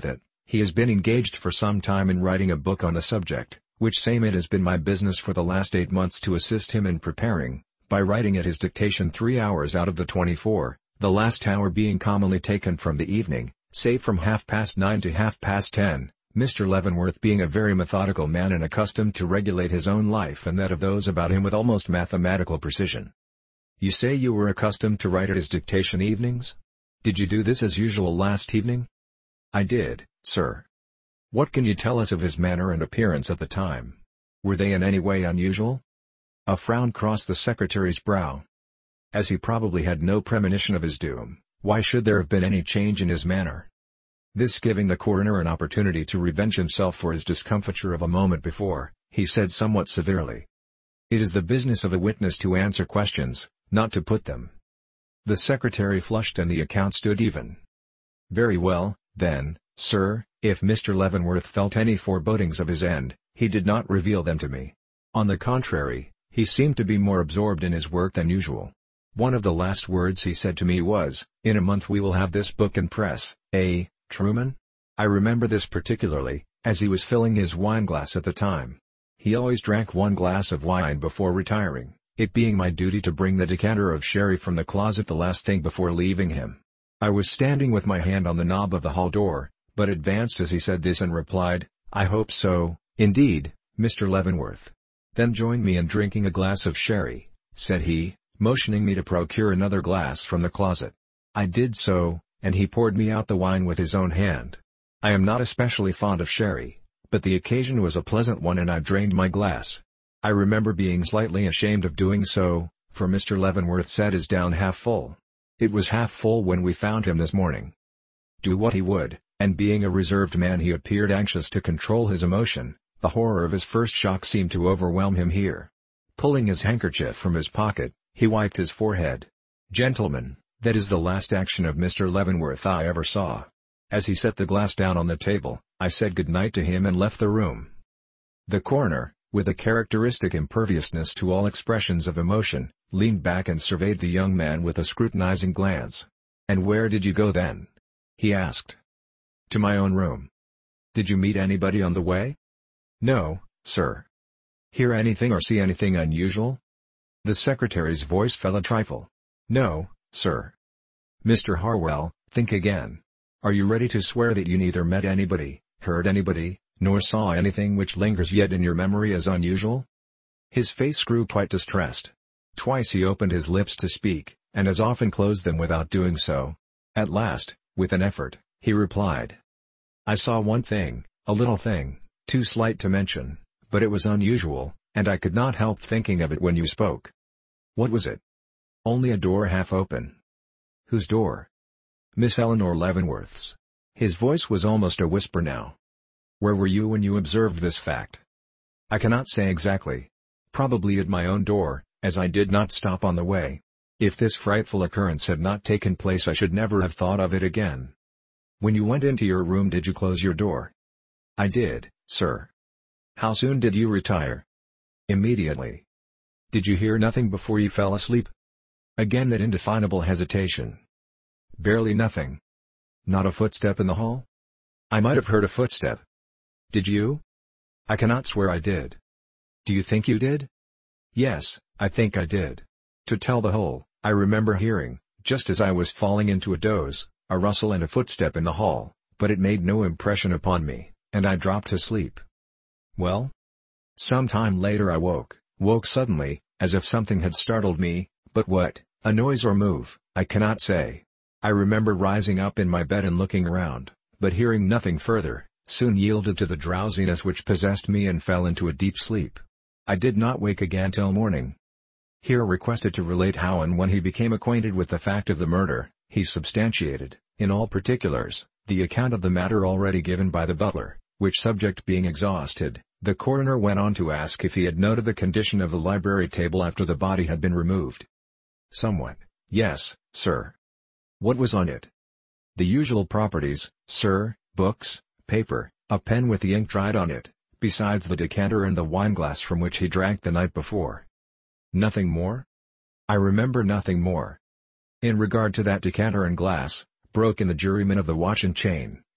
He has been engaged for some time in writing a book on the subject, which same it has been my business for the last eight months to assist him in preparing, by writing at his dictation three hours out of the twenty-four, the last hour being commonly taken from the evening, say from half past nine to half past ten, Mister Leavenworth being a very methodical man and accustomed to regulate his own life and that of those about him with almost mathematical precision. You say you were accustomed to write at his dictation evenings? Did you do this as usual last evening? I did, sir. What can you tell us of his manner and appearance at the time? Were they in any way unusual? A frown crossed the secretary's brow. As he probably had no premonition of his doom, why should there have been any change in his manner? This giving the coroner an opportunity to revenge himself for his discomfiture of a moment before, he said somewhat severely, "It is the business of a witness to answer questions, not to put them." The secretary flushed and the account stood even. "Very well, then, sir, if Mister Leavenworth felt any forebodings of his end, he did not reveal them to me. On the contrary, he seemed to be more absorbed in his work than usual. One of the last words he said to me was, 'In a month we will have this book in press, eh, Truman?' I remember this particularly, as he was filling his wineglass at the time. He always drank one glass of wine before retiring, it being my duty to bring the decanter of sherry from the closet the last thing before leaving him. I was standing with my hand on the knob of the hall door, but advanced as he said this and replied, 'I hope so, indeed, Mister Leavenworth.' Then joined me in drinking a glass of sherry," said he, motioning me to procure another glass from the closet. I did so, and he poured me out the wine with his own hand. I am not especially fond of sherry, but the occasion was a pleasant one and I drained my glass. I remember being slightly ashamed of doing so, for Mister Leavenworth set his down half full. It was half full when we found him this morning." Do what he would, and being a reserved man he appeared anxious to control his emotion, the horror of his first shock seemed to overwhelm him here. Pulling his handkerchief from his pocket, he wiped his forehead. "Gentlemen, that is the last action of Mister Leavenworth I ever saw." As he set the glass down on the table, I said good night to him and left the room. The coroner, with a characteristic imperviousness to all expressions of emotion, leaned back and surveyed the young man with a scrutinizing glance. "And where did you go then?" he asked. "To my own room." "Did you meet anybody on the way?" "No, sir." "Hear anything or see anything unusual?" The secretary's voice fell a trifle. "No, sir." "Mister Harwell, think again. Are you ready to swear that you neither met anybody, heard anybody, nor saw anything which lingers yet in your memory as unusual?" His face grew quite distressed. Twice he opened his lips to speak, and as often closed them without doing so. At last, with an effort, he replied, "I saw one thing, a little thing, too slight to mention, but it was unusual, and I could not help thinking of it when you spoke." "What was it?" "Only a door half open." "Whose door?" "Miss Eleanor Leavenworth's." His voice was almost a whisper now. "Where were you when you observed this fact?" "I cannot say exactly. Probably at my own door, as I did not stop on the way. If this frightful occurrence had not taken place I should never have thought of it again." "When you went into your room did you close your door?" "I did, sir." "How soon did you retire?" "Immediately." "Did you hear nothing before you fell asleep?" Again that indefinable hesitation. "Barely nothing." "Not a footstep in the hall?" "I might have heard a footstep." "Did you?" "I cannot swear I did." "Do you think you did?" "Yes, I think I did. To tell the whole, I remember hearing, just as I was falling into a doze, a rustle and a footstep in the hall, but it made no impression upon me, and I dropped to sleep." "Well?" "Some time later I woke, woke suddenly, as if something had startled me, but what, a noise or move, I cannot say. I remember rising up in my bed and looking around, but hearing nothing further, soon yielded to the drowsiness which possessed me and fell into a deep sleep. I did not wake again till morning." Here requested to relate how and when he became acquainted with the fact of the murder, he substantiated, in all particulars, the account of the matter already given by the butler, which subject being exhausted, the coroner went on to ask if he had noted the condition of the library table after the body had been removed. "Somewhat, yes, sir." "What was on it?" "The usual properties, sir, books, paper, a pen with the ink dried on it, besides the decanter and the wineglass from which he drank the night before." "Nothing more?" "I remember nothing more." "In regard to that decanter and glass," broke in the juryman of the Watch and Chain,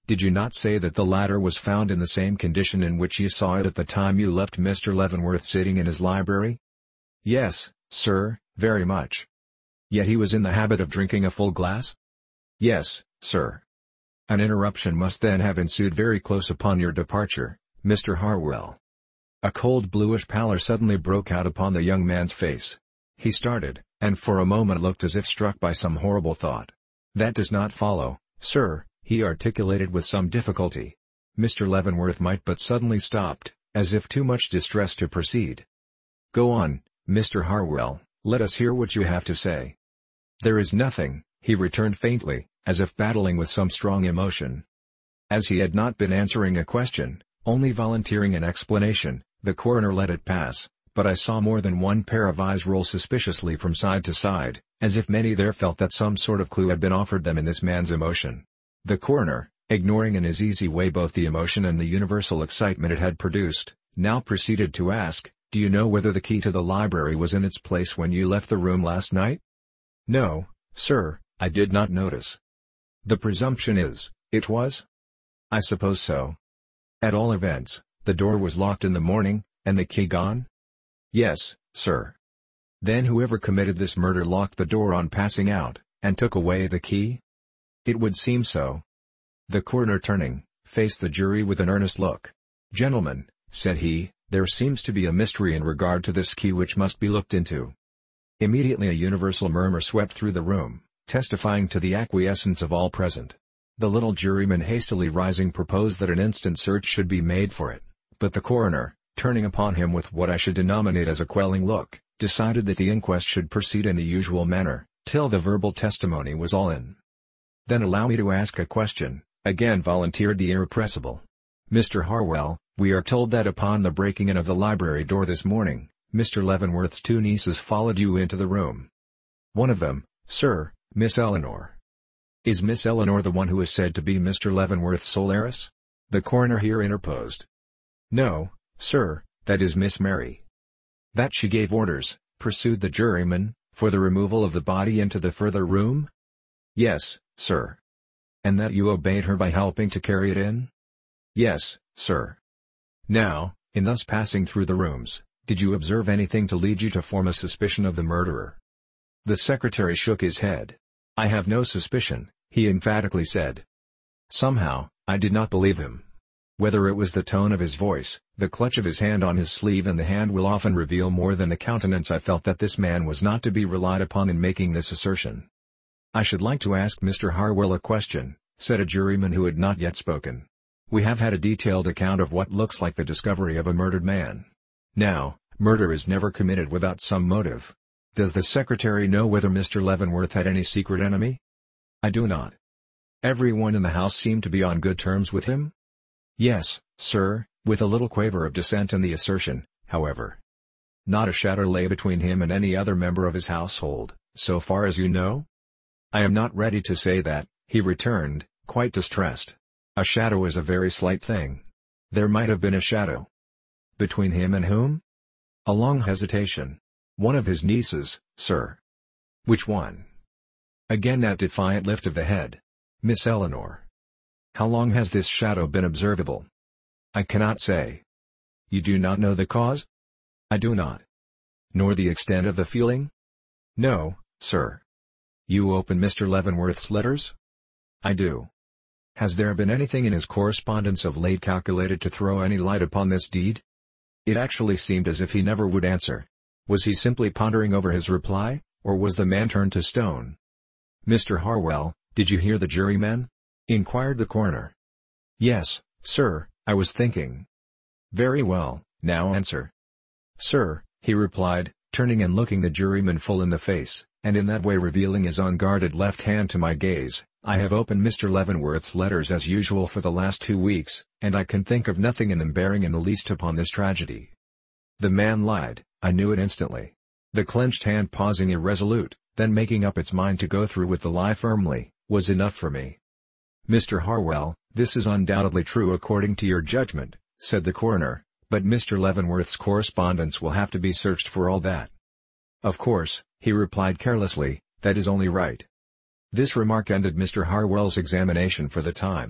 Did you not say that the ladder was found in the same condition in which you saw it at the time you left Mister Leavenworth sitting in his library? Yes, sir, very much. Yet he was in the habit of drinking a full glass? Yes, sir. An interruption must then have ensued very close upon your departure, Mister Harwell. A cold bluish pallor suddenly broke out upon the young man's face. He started, and for a moment looked as if struck by some horrible thought. "That does not follow, sir," he articulated with some difficulty. Mister Leavenworth might but suddenly stopped, as if too much distressed to proceed. "Go on, Mister Harwell, let us hear what you have to say." "There is nothing," he returned faintly, as if battling with some strong emotion. As he had not been answering a question, only volunteering an explanation, the coroner let it pass, but I saw more than one pair of eyes roll suspiciously from side to side, as if many there felt that some sort of clue had been offered them in this man's emotion. The coroner, ignoring in his easy way both the emotion and the universal excitement it had produced, now proceeded to ask, "Do you know whether the key to the library was in its place when you left the room last night?" "No, sir, I did not notice." "The presumption is, it was?" "I suppose so." "At all events, the door was locked in the morning, and the key gone?" "Yes, sir." "Then whoever committed this murder locked the door on passing out, and took away the key?" "It would seem so." The coroner, turning, faced the jury with an earnest look. "Gentlemen," said he, "there seems to be a mystery in regard to this key which must be looked into." Immediately a universal murmur swept through the room, testifying to the acquiescence of all present. The little juryman hastily rising proposed that an instant search should be made for it, but the coroner, turning upon him with what I should denominate as a quelling look, decided that the inquest should proceed in the usual manner, till the verbal testimony was all in. "Then allow me to ask a question," again volunteered the irrepressible. "Mister Harwell, we are told that upon the breaking in of the library door this morning, Mister Leavenworth's two nieces followed you into the room." "One of them, sir, Miss Eleanor." "Is Miss Eleanor the one who is said to be Mister Leavenworth's sole heiress?" the coroner here interposed. "No, sir, that is Miss Mary." "That she gave orders," pursued the juryman, "for the removal of the body into the further room?" "Yes, sir." "And that you obeyed her by helping to carry it in?" "Yes, sir." "Now, in thus passing through the rooms, did you observe anything to lead you to form a suspicion of the murderer?" The secretary shook his head. "I have no suspicion," he emphatically said. Somehow, I did not believe him. Whether it was the tone of his voice, the clutch of his hand on his sleeve, and the hand will often reveal more than the countenance, I felt that this man was not to be relied upon in making this assertion. "I should like to ask Mister Harwell a question," said a juryman who had not yet spoken. "We have had a detailed account of what looks like the discovery of a murdered man. Now, murder is never committed without some motive. Does the secretary know whether Mister Leavenworth had any secret enemy?" "I do not." "Everyone in the house seemed to be on good terms with him?" "Yes, sir," with a little quaver of dissent in the assertion, however. "Not a shadow lay between him and any other member of his household, so far as you know?" "I am not ready to say that," he returned, quite distressed. "A shadow is a very slight thing. There might have been a shadow." "Between him and whom?" A long hesitation. "One of his nieces, sir." "Which one?" Again that defiant lift of the head. "Miss Eleanor." "How long has this shadow been observable?" "I cannot say." "You do not know the cause?" "I do not." "Nor the extent of the feeling?" "No, sir." "You open Mister Leavenworth's letters?" "I do." "Has there been anything in his correspondence of late calculated to throw any light upon this deed?" It actually seemed as if he never would answer. Was he simply pondering over his reply, or was the man turned to stone? "Mister Harwell, did you hear the jurymen?" inquired the coroner. "Yes, sir, I was thinking." "Very well, now answer." "Sir," he replied, turning and looking the juryman full in the face, and in that way revealing his unguarded left hand to my gaze, "I have opened Mister Leavenworth's letters as usual for the last two weeks, and I can think of nothing in them bearing in the least upon this tragedy." The man lied, I knew it instantly. The clenched hand pausing irresolute, then making up its mind to go through with the lie firmly, was enough for me. "Mister Harwell, this is undoubtedly true according to your judgment," said the coroner, "but Mister Leavenworth's correspondence will have to be searched for all that." "Of course," he replied carelessly, "that is only right." This remark ended Mister Harwell's examination for the time.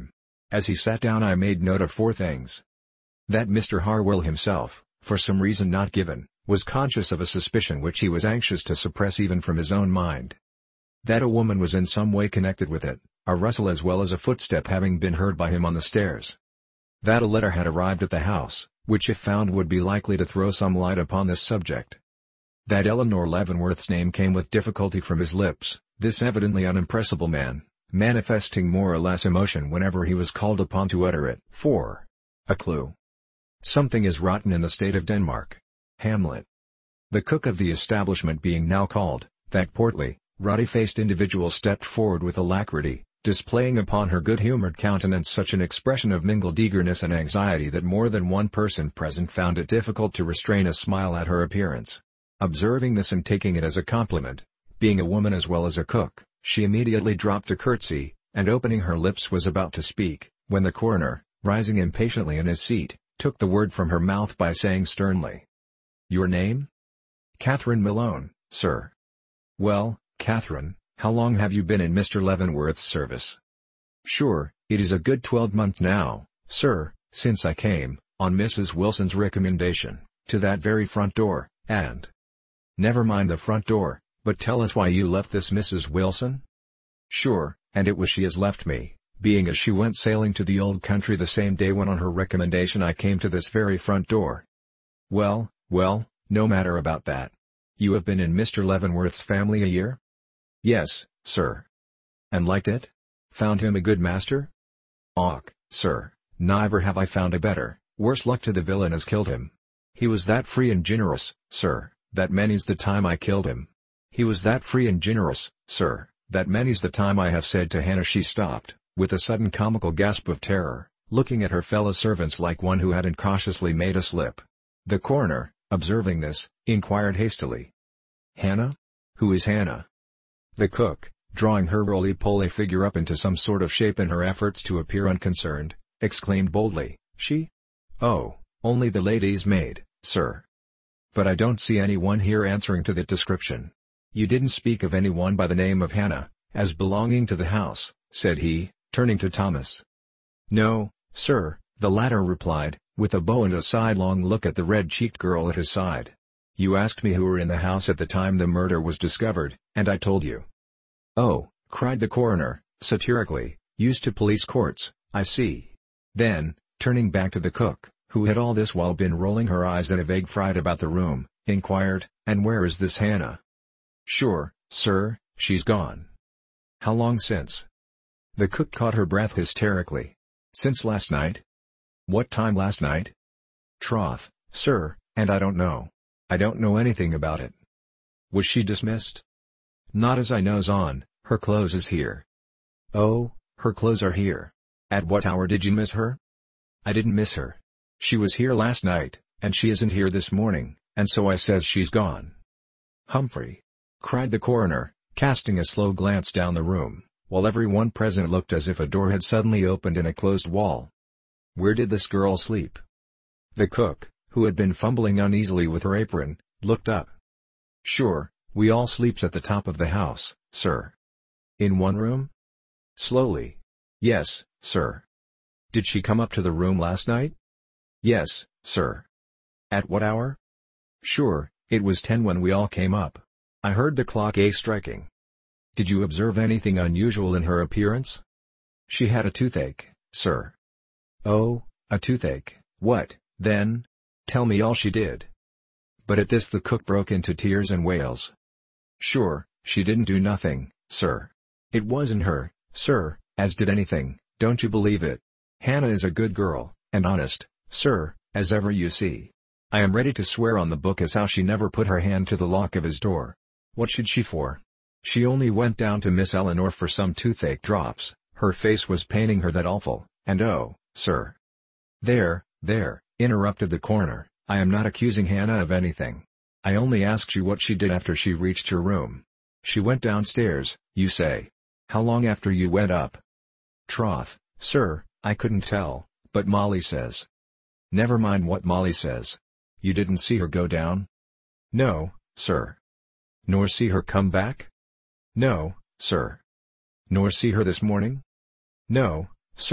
As he sat down I made note of four things. That Mister Harwell himself, for some reason not given, was conscious of a suspicion which he was anxious to suppress even from his own mind. That a woman was in some way connected with it, a rustle as well as a footstep having been heard by him on the stairs. That a letter had arrived at the house, which if found would be likely to throw some light upon this subject. That Eleanor Leavenworth's name came with difficulty from his lips, this evidently unimpressible man, manifesting more or less emotion whenever he was called upon to utter it. four. A clue. Something is rotten in the state of Denmark. Hamlet. The cook of the establishment being now called, that portly, ruddy-faced individual stepped forward with alacrity, displaying upon her good-humored countenance such an expression of mingled eagerness and anxiety that more than one person present found it difficult to restrain a smile at her appearance. Observing this and taking it as a compliment, being a woman as well as a cook, she immediately dropped a curtsy, and opening her lips was about to speak, when the coroner, rising impatiently in his seat, took the word from her mouth by saying sternly, "Your name?" "Catherine Malone, sir." "Well, Catherine, how long have you been in Mister Leavenworth's service?" "Sure, it is a good twelvemonth now, sir, since I came, on Missus Wilson's recommendation, to that very front door, and—" "Never mind the front door, but tell us why you left this Missus Wilson?" "Sure, and it was she as left me, being as she went sailing to the old country the same day when on her recommendation I came to this very front door." "Well, well, no matter about that. You have been in Mister Leavenworth's family a year?" "Yes, sir." "And liked it? Found him a good master?" "Och, sir, never have I found a better, worse luck to the villain as killed him. He was that free and generous, sir, that many's the time I killed him. He was that free and generous, sir, that many's the time I have said to Hannah." She stopped, with a sudden comical gasp of terror, looking at her fellow servants like one who had incautiously made a slip. The coroner, observing this, inquired hastily, "Hannah? Who is Hannah?" The cook, drawing her roly-poly figure up into some sort of shape in her efforts to appear unconcerned, exclaimed boldly, "She? Oh, only the lady's maid, sir." "But I don't see anyone here answering to that description. You didn't speak of anyone by the name of Hannah, as belonging to the house," said he, turning to Thomas. "No, sir," the latter replied, with a bow and a sidelong look at the red-cheeked girl at his side. "You asked me who were in the house at the time the murder was discovered, and I told you." "Oh," cried the coroner, satirically, "used to police courts, I see." Then, turning back to the cook, who had all this while been rolling her eyes in a vague fright about the room, inquired, "And where is this Hannah?" "Sure, sir, she's gone." "How long since?" The cook caught her breath hysterically. "Since last night." "What time last night?" "Troth, sir, and I don't know. I don't know anything about it." "Was she dismissed?" "Not as I knows on, her clothes is here." "Oh, her clothes are here. At what hour did you miss her?" "I didn't miss her. She was here last night, and she isn't here this morning, and so I says she's gone." "Humphrey!" cried the coroner, casting a slow glance down the room, while every one present looked as if a door had suddenly opened in a closed wall. "Where did this girl sleep?" The cook, who had been fumbling uneasily with her apron, looked up. "Sure, we all sleeps at the top of the house, sir." "In one room?" Slowly. "Yes, sir." "Did she come up to the room last night?" "Yes, sir." "At what hour?" "Sure, it was ten when we all came up. I heard the clock a striking." "Did you observe anything unusual in her appearance?" "She had a toothache, sir." "Oh, a toothache, what, then? Tell me all she did." But at this the cook broke into tears and wails. "Sure, she didn't do nothing, sir. It wasn't her, sir, as did anything, don't you believe it. Hannah is a good girl, and honest, sir, as ever you see. I am ready to swear on the book as how she never put her hand to the lock of his door. What should she for? She only went down to Miss Eleanor for some toothache drops, her face was paining her that awful, and oh, sir." "There, there," interrupted the coroner, "I am not accusing Hannah of anything. I only asked you what she did after she reached her room. She went downstairs, you say. How long after you went up?" "Troth, sir, I couldn't tell, but Molly says." "Never mind what Molly says. You didn't see her go down?" "No, sir." "Nor see her come back?" "No, sir." "Nor see her this morning?" "No, sir,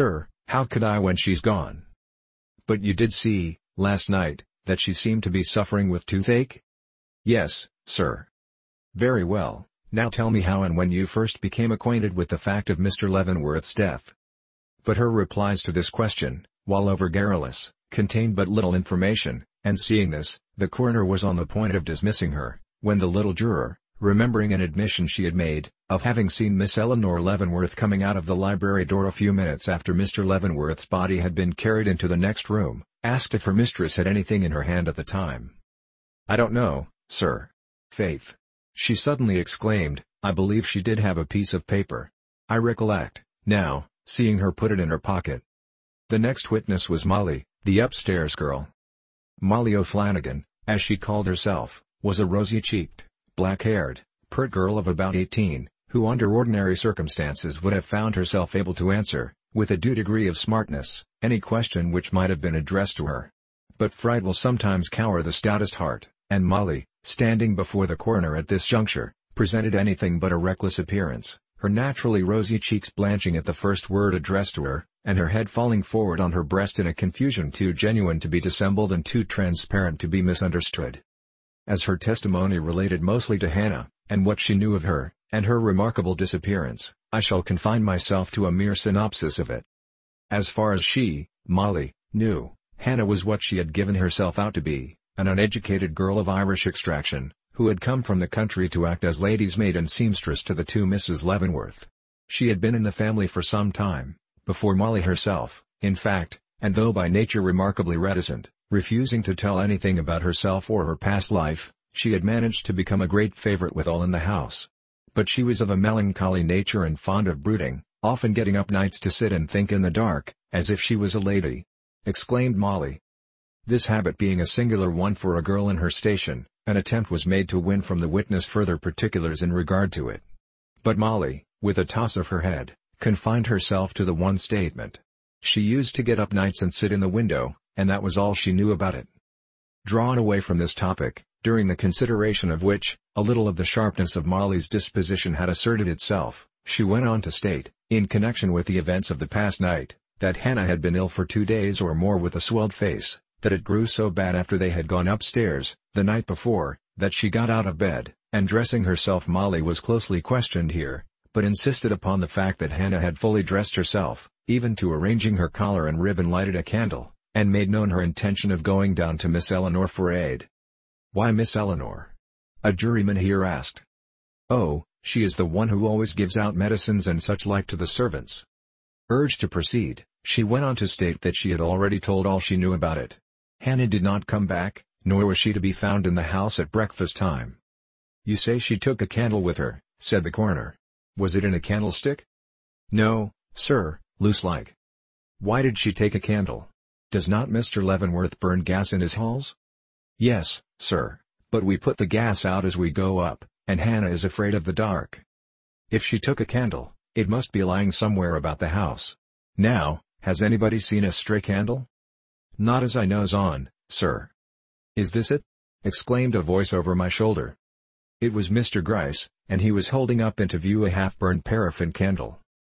How could I when she's gone? But you did see, last night, that she seemed to be suffering with toothache? Yes, sir. Very well, now tell me how and when you first became acquainted with the fact of Mister Leavenworth's death. But her replies to this question, while over garrulous, contained but little information, and seeing this, the coroner was on the point of dismissing her, when the little juror, remembering an admission she had made, of having seen Miss Eleanor Leavenworth coming out of the library door a few minutes after Mister Leavenworth's body had been carried into the next room, asked if her mistress had anything in her hand at the time. "I don't know, sir." "Faith!" she suddenly exclaimed, "I believe she did have a piece of paper. I recollect, now, seeing her put it in her pocket." The next witness was Molly, the upstairs girl. Molly O'Flanagan, as she called herself, was a rosy-cheeked, black-haired, pert girl of about eighteen, who under ordinary circumstances would have found herself able to answer, with a due degree of smartness, any question which might have been addressed to her. But fright will sometimes cower the stoutest heart, and Molly, standing before the coroner at this juncture, presented anything but a reckless appearance, her naturally rosy cheeks blanching at the first word addressed to her, and her head falling forward on her breast in a confusion too genuine to be dissembled and too transparent to be misunderstood. As her testimony related mostly to Hannah, and what she knew of her, and her remarkable disappearance, I shall confine myself to a mere synopsis of it. As far as she, Molly, knew, Hannah was what she had given herself out to be, an uneducated girl of Irish extraction, who had come from the country to act as lady's maid and seamstress to the two Misses Leavenworth. She had been in the family for some time, before Molly herself, in fact, and though by nature remarkably reticent, refusing to tell anything about herself or her past life, she had managed to become a great favorite with all in the house. But she was of a melancholy nature and fond of brooding, often getting up nights to sit and think in the dark, as if she was a lady. Exclaimed Molly. This habit being a singular one for a girl in her station, an attempt was made to win from the witness further particulars in regard to it. But Molly, with a toss of her head, confined herself to the one statement. She used to get up nights and sit in the window, and that was all she knew about it. Drawn away from this topic, during the consideration of which, a little of the sharpness of Molly's disposition had asserted itself, she went on to state, in connection with the events of the past night, that Hannah had been ill for two days or more with a swelled face, that it grew so bad after they had gone upstairs, the night before, that she got out of bed, and dressing herself. Molly was closely questioned here, but insisted upon the fact that Hannah had fully dressed herself, even to arranging her collar and ribbon, lighted a candle, and made known her intention of going down to Miss Eleanor for aid. "Why Miss Eleanor?" a juryman here asked. "Oh, she is the one who always gives out medicines and such like to the servants." Urged to proceed, she went on to state that she had already told all she knew about it. Hannah did not come back, nor was she to be found in the house at breakfast time. "You say she took a candle with her," said the coroner. "Was it in a candlestick?" "No, sir, loose-like." "Why did she take a candle? Does not Mister Leavenworth burn gas in his halls?" "Yes, sir, but we put the gas out as we go up, and Hannah is afraid of the dark." "If she took a candle, it must be lying somewhere about the house. Now, has anybody seen a stray candle?" "Not as I knows on, sir." "Is this it?" exclaimed a voice over my shoulder. It was Mister Gryce, and he was holding up into view a half-burned paraffin candle.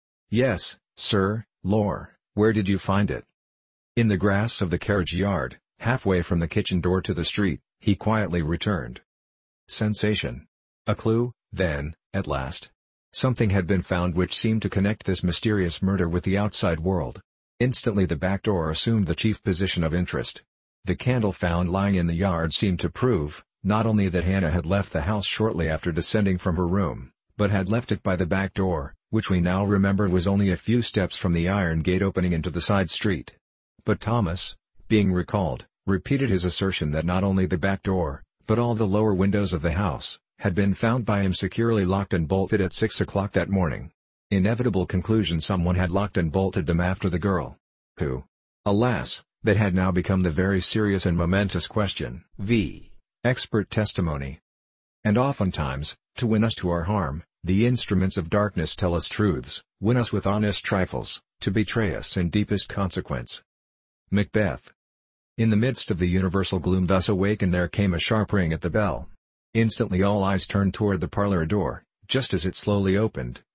"Yes, sir, lor, where did you find it?" "In the grass of the carriage yard, halfway from the kitchen door to the street," he quietly returned. Sensation. A clue, then, at last. Something had been found which seemed to connect this mysterious murder with the outside world. Instantly the back door assumed the chief position of interest. The candle found lying in the yard seemed to prove, not only that Hannah had left the house shortly after descending from her room, but had left it by the back door, which we now remembered was only a few steps from the iron gate opening into the side street. But Thomas, being recalled, repeated his assertion that not only the back door, but all the lower windows of the house, had been found by him securely locked and bolted at six o'clock that morning. Inevitable conclusion: someone had locked and bolted them after the girl. Who? Alas, that had now become the very serious and momentous question. V. Expert testimony. And oftentimes, to win us to our harm, the instruments of darkness tell us truths, win us with honest trifles, to betray us in deepest consequence. Macbeth. In the midst of the universal gloom thus awakened there came a sharp ring at the bell. Instantly all eyes turned toward the parlor door, just as it slowly opened,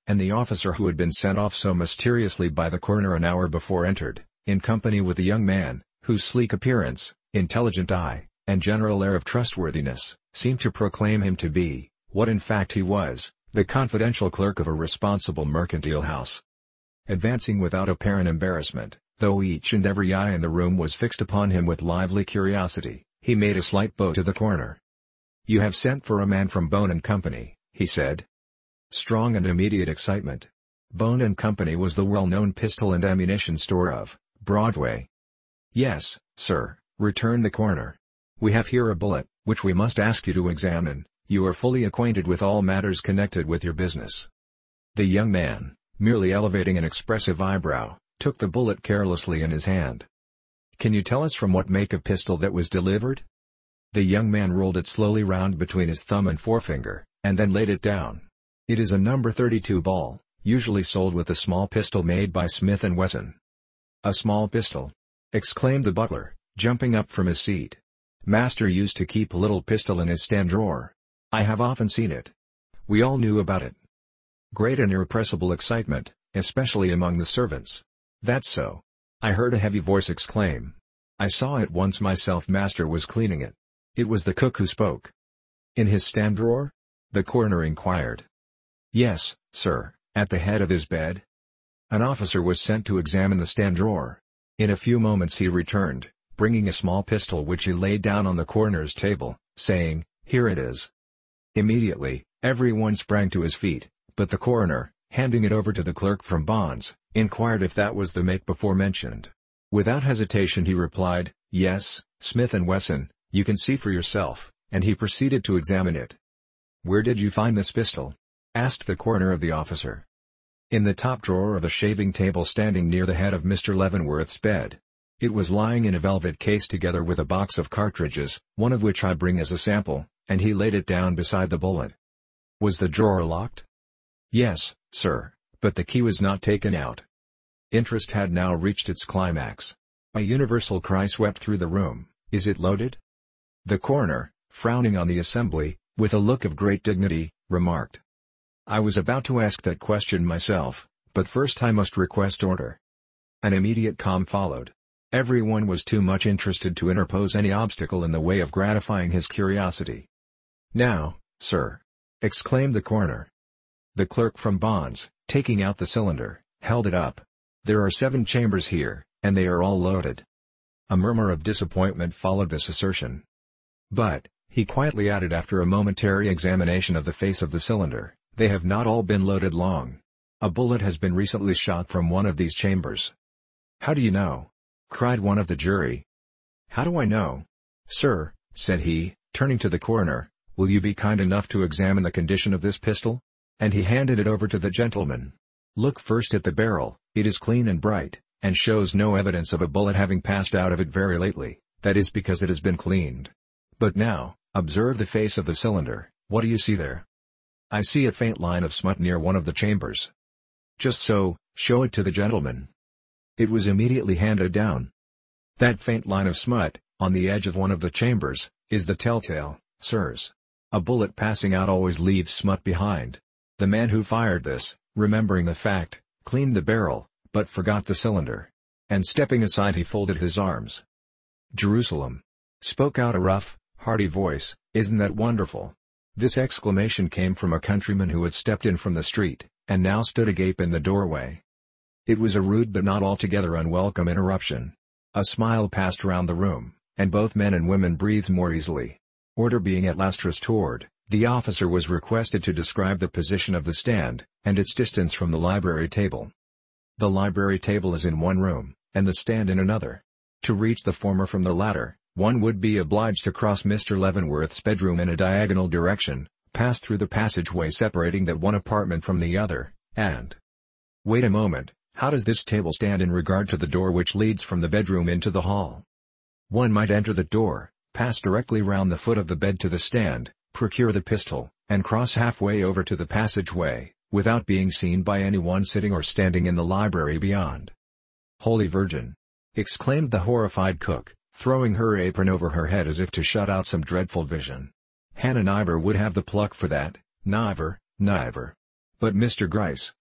and the officer who had been sent off so mysteriously by the coroner an hour before entered, in company with a young man, whose sleek appearance, intelligent eye, and general air of trustworthiness, seemed to proclaim him to be, what in fact he was, the confidential clerk of a responsible mercantile house. Advancing without apparent embarrassment, though each and every eye in the room was fixed upon him with lively curiosity, he made a slight bow to the coroner. "You have sent for a man from Bone and Company," he said. Strong and immediate excitement. Bone and Company was the well-known pistol and ammunition store of Broadway. "Yes, sir," returned the coroner. "We have here a bullet, which we must ask you to examine. You are fully acquainted with all matters connected with your business." The young man, merely elevating an expressive eyebrow, took the bullet carelessly in his hand. "Can you tell us from what make of pistol that was delivered?" The young man rolled it slowly round between his thumb and forefinger, and then laid it down. "It is a number thirty-two ball, usually sold with a small pistol made by Smith and Wesson." "A small pistol!" exclaimed the butler, jumping up from his seat. "Master used to keep a little pistol in his stand drawer. I have often seen it. We all knew about it." Great and irrepressible excitement, especially among the servants. "That's so. I heard a heavy voice exclaim. I saw at once myself master was cleaning it. It was the cook who spoke." "In his stand drawer?" the coroner inquired. "Yes, sir, at the head of his bed." An officer was sent to examine the stand drawer. In a few moments he returned, bringing a small pistol which he laid down on the coroner's table, saying, "Here it is." Immediately, everyone sprang to his feet, but the coroner, handing it over to the clerk from Bonds, inquired if that was the make before mentioned. Without hesitation he replied, "Yes, Smith and Wesson, you can see for yourself," and he proceeded to examine it. "Where did you find this pistol?" asked the coroner of the officer. "In the top drawer of a shaving table standing near the head of Mister Leavenworth's bed. It was lying in a velvet case together with a box of cartridges, one of which I bring as a sample," and he laid it down beside the bullet. "Was the drawer locked?" "Yes, sir, but the key was not taken out." Interest had now reached its climax. A universal cry swept through the room, "Is it loaded?" The coroner, frowning on the assembly, with a look of great dignity, remarked, "I was about to ask that question myself, but first I must request order." An immediate calm followed. Everyone was too much interested to interpose any obstacle in the way of gratifying his curiosity. "Now, sir," exclaimed the coroner. The clerk from Bonds, taking out the cylinder, held it up. "There are seven chambers here, and they are all loaded." A murmur of disappointment followed this assertion. "But," he quietly added after a momentary examination of the face of the cylinder, "they have not all been loaded long. A bullet has been recently shot from one of these chambers." "How do you know?" cried one of the jury. "How do I know? Sir," said he, turning to the coroner, "will you be kind enough to examine the condition of this pistol?" And he handed it over to the gentleman. "Look first at the barrel, it is clean and bright, and shows no evidence of a bullet having passed out of it very lately, that is because it has been cleaned. But now, observe the face of the cylinder, what do you see there?" "I see a faint line of smut near one of the chambers." "Just so, show it to the gentleman." It was immediately handed down. "That faint line of smut, on the edge of one of the chambers, is the telltale, sirs. A bullet passing out always leaves smut behind. The man who fired this, remembering the fact, cleaned the barrel, but forgot the cylinder. And stepping aside he folded his arms. Jerusalem!" spoke out a rough, hearty voice, "isn't that wonderful?" This exclamation came from a countryman who had stepped in from the street, and now stood agape in the doorway. It was a rude but not altogether unwelcome interruption. A smile passed round the room, and both men and women breathed more easily. Order being at last restored, the officer was requested to describe the position of the stand, and its distance from the library table. The library table is in one room, and the stand in another. To reach the former from the latter, one would be obliged to cross Mister Leavenworth's bedroom in a diagonal direction, pass through the passageway separating that one apartment from the other, and... Wait a moment, how does this table stand in regard to the door which leads from the bedroom into the hall? One might enter the door, pass directly round the foot of the bed to the stand, procure the pistol, and cross halfway over to the passageway, without being seen by anyone sitting or standing in the library beyond. "Holy Virgin!" exclaimed the horrified cook, throwing her apron over her head as if to shut out some dreadful vision. "Hannah Niver would have the pluck for that, niver, niver. But Mister Gryce,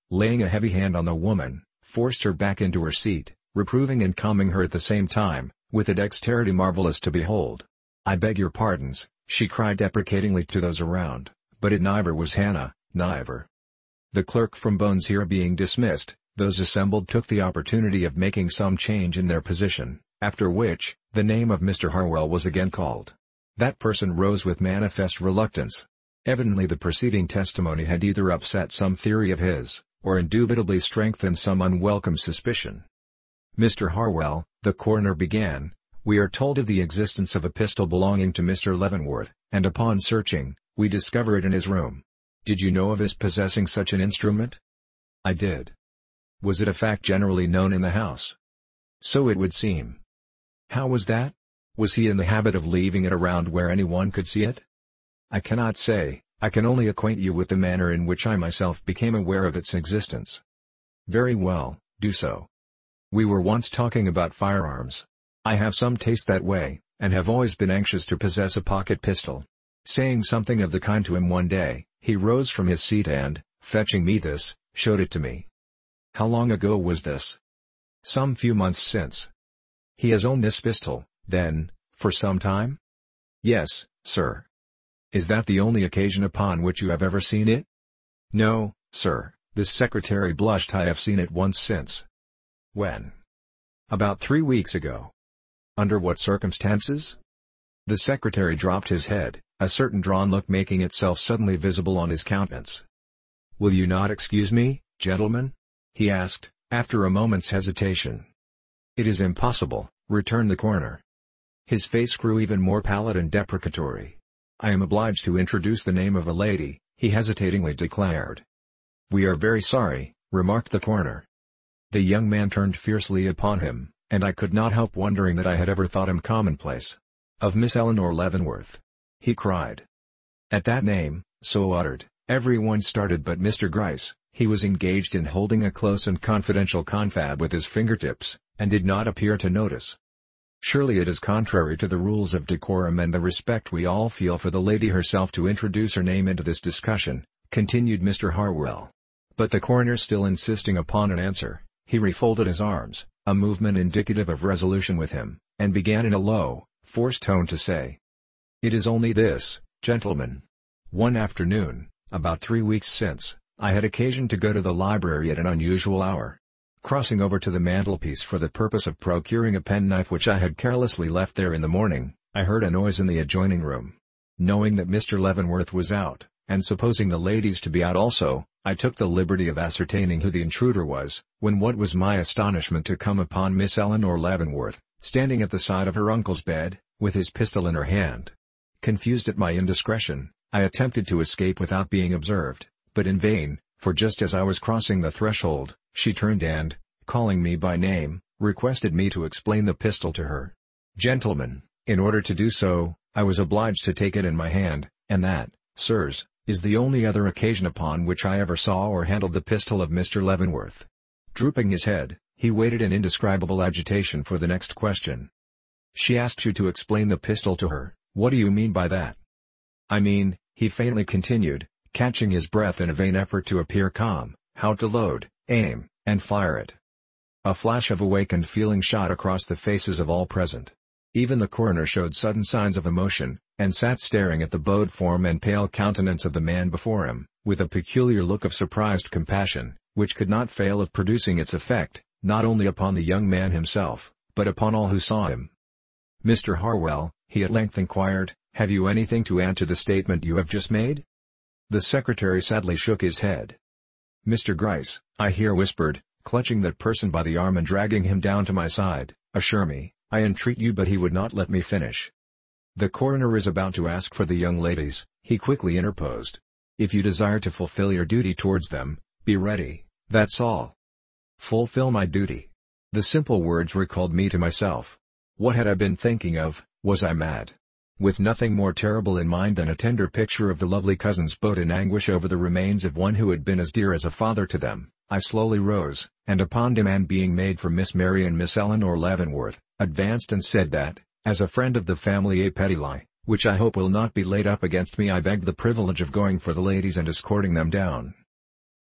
laying a heavy hand on the woman, forced her back into her seat, reproving and calming her at the same time, with a dexterity marvelous to behold. "I beg your pardons," she cried deprecatingly to those around, but it never was Hannah, never. The clerk from Bones here being dismissed, those assembled took the opportunity of making some change in their position, after which, the name of Mister Harwell was again called. That person rose with manifest reluctance. Evidently the preceding testimony had either upset some theory of his, or indubitably strengthened some unwelcome suspicion. "Mister Harwell," the coroner began, "we are told of the existence of a pistol belonging to Mister Leavenworth, and upon searching, we discover it in his room. Did you know of his possessing such an instrument?" "I did." "Was it a fact generally known in the house?" "So it would seem." "How was that? Was he in the habit of leaving it around where anyone could see it?" "I cannot say, I can only acquaint you with the manner in which I myself became aware of its existence." "Very well, do so." "We were once talking about firearms. I have some taste that way, and have always been anxious to possess a pocket pistol." Saying something of the kind to him one day, he rose from his seat and, fetching me this, showed it to me. "How long ago was this?" "Some few months since." "He has owned this pistol, then, for some time?" "Yes, sir." "Is that the only occasion upon which you have ever seen it?" "No, sir." This secretary blushed. "I have seen it once since." "When?" "About three weeks ago." "Under what circumstances?" The secretary dropped his head, a certain drawn look making itself suddenly visible on his countenance. "Will you not excuse me, gentlemen?" he asked, after a moment's hesitation. "It is impossible," returned the coroner. His face grew even more pallid and deprecatory. "I am obliged to introduce the name of a lady," he hesitatingly declared. "We are very sorry," remarked the coroner. The young man turned fiercely upon him, and I could not help wondering that I had ever thought him commonplace. "Of Miss Eleanor Leavenworth," he cried. At that name, so uttered, everyone started but Mister Gryce. He was engaged in holding a close and confidential confab with his fingertips, and did not appear to notice. "Surely it is contrary to the rules of decorum and the respect we all feel for the lady herself to introduce her name into this discussion," continued Mister Harwell. But the coroner still insisting upon an answer, he refolded his arms, a movement indicative of resolution with him, and began in a low, forced tone to say, "It is only this, gentlemen. One afternoon, about three weeks since, I had occasion to go to the library at an unusual hour. Crossing over to the mantelpiece for the purpose of procuring a penknife which I had carelessly left there in the morning, I heard a noise in the adjoining room. Knowing that Mister Leavenworth was out, and supposing the ladies to be out also, I took the liberty of ascertaining who the intruder was, when what was my astonishment to come upon Miss Eleanor Leavenworth, standing at the side of her uncle's bed, with his pistol in her hand. Confused at my indiscretion, I attempted to escape without being observed, but in vain, for just as I was crossing the threshold, she turned and, calling me by name, requested me to explain the pistol to her. Gentlemen, in order to do so, I was obliged to take it in my hand, and that, sirs, is the only other occasion upon which I ever saw or handled the pistol of Mister Leavenworth." Drooping his head, he waited in indescribable agitation for the next question. "She asked you to explain the pistol to her, what do you mean by that?" "I mean," he faintly continued, catching his breath in a vain effort to appear calm, "how to load, aim, and fire it." A flash of awakened feeling shot across the faces of all present. Even the coroner showed sudden signs of emotion, and sat staring at the bowed form and pale countenance of the man before him, with a peculiar look of surprised compassion, which could not fail of producing its effect, not only upon the young man himself, but upon all who saw him. "Mister Harwell," he at length inquired, "have you anything to add to the statement you have just made?" The secretary sadly shook his head. "Mister Gryce," I here whispered, clutching that person by the arm and dragging him down to my side, "assure me, I entreat you," but he would not let me finish. "The coroner is about to ask for the young ladies," he quickly interposed. "If you desire to fulfill your duty towards them, be ready, that's all." Fulfill my duty. The simple words recalled me to myself. What had I been thinking of? Was I mad? With nothing more terrible in mind than a tender picture of the lovely cousins both in anguish over the remains of one who had been as dear as a father to them, I slowly rose, and upon demand being made for Miss Mary and Miss Eleanor Leavenworth, advanced and said that, as a friend of the family a petty lie, which I hope will not be laid up against me, I begged the privilege of going for the ladies and escorting them down.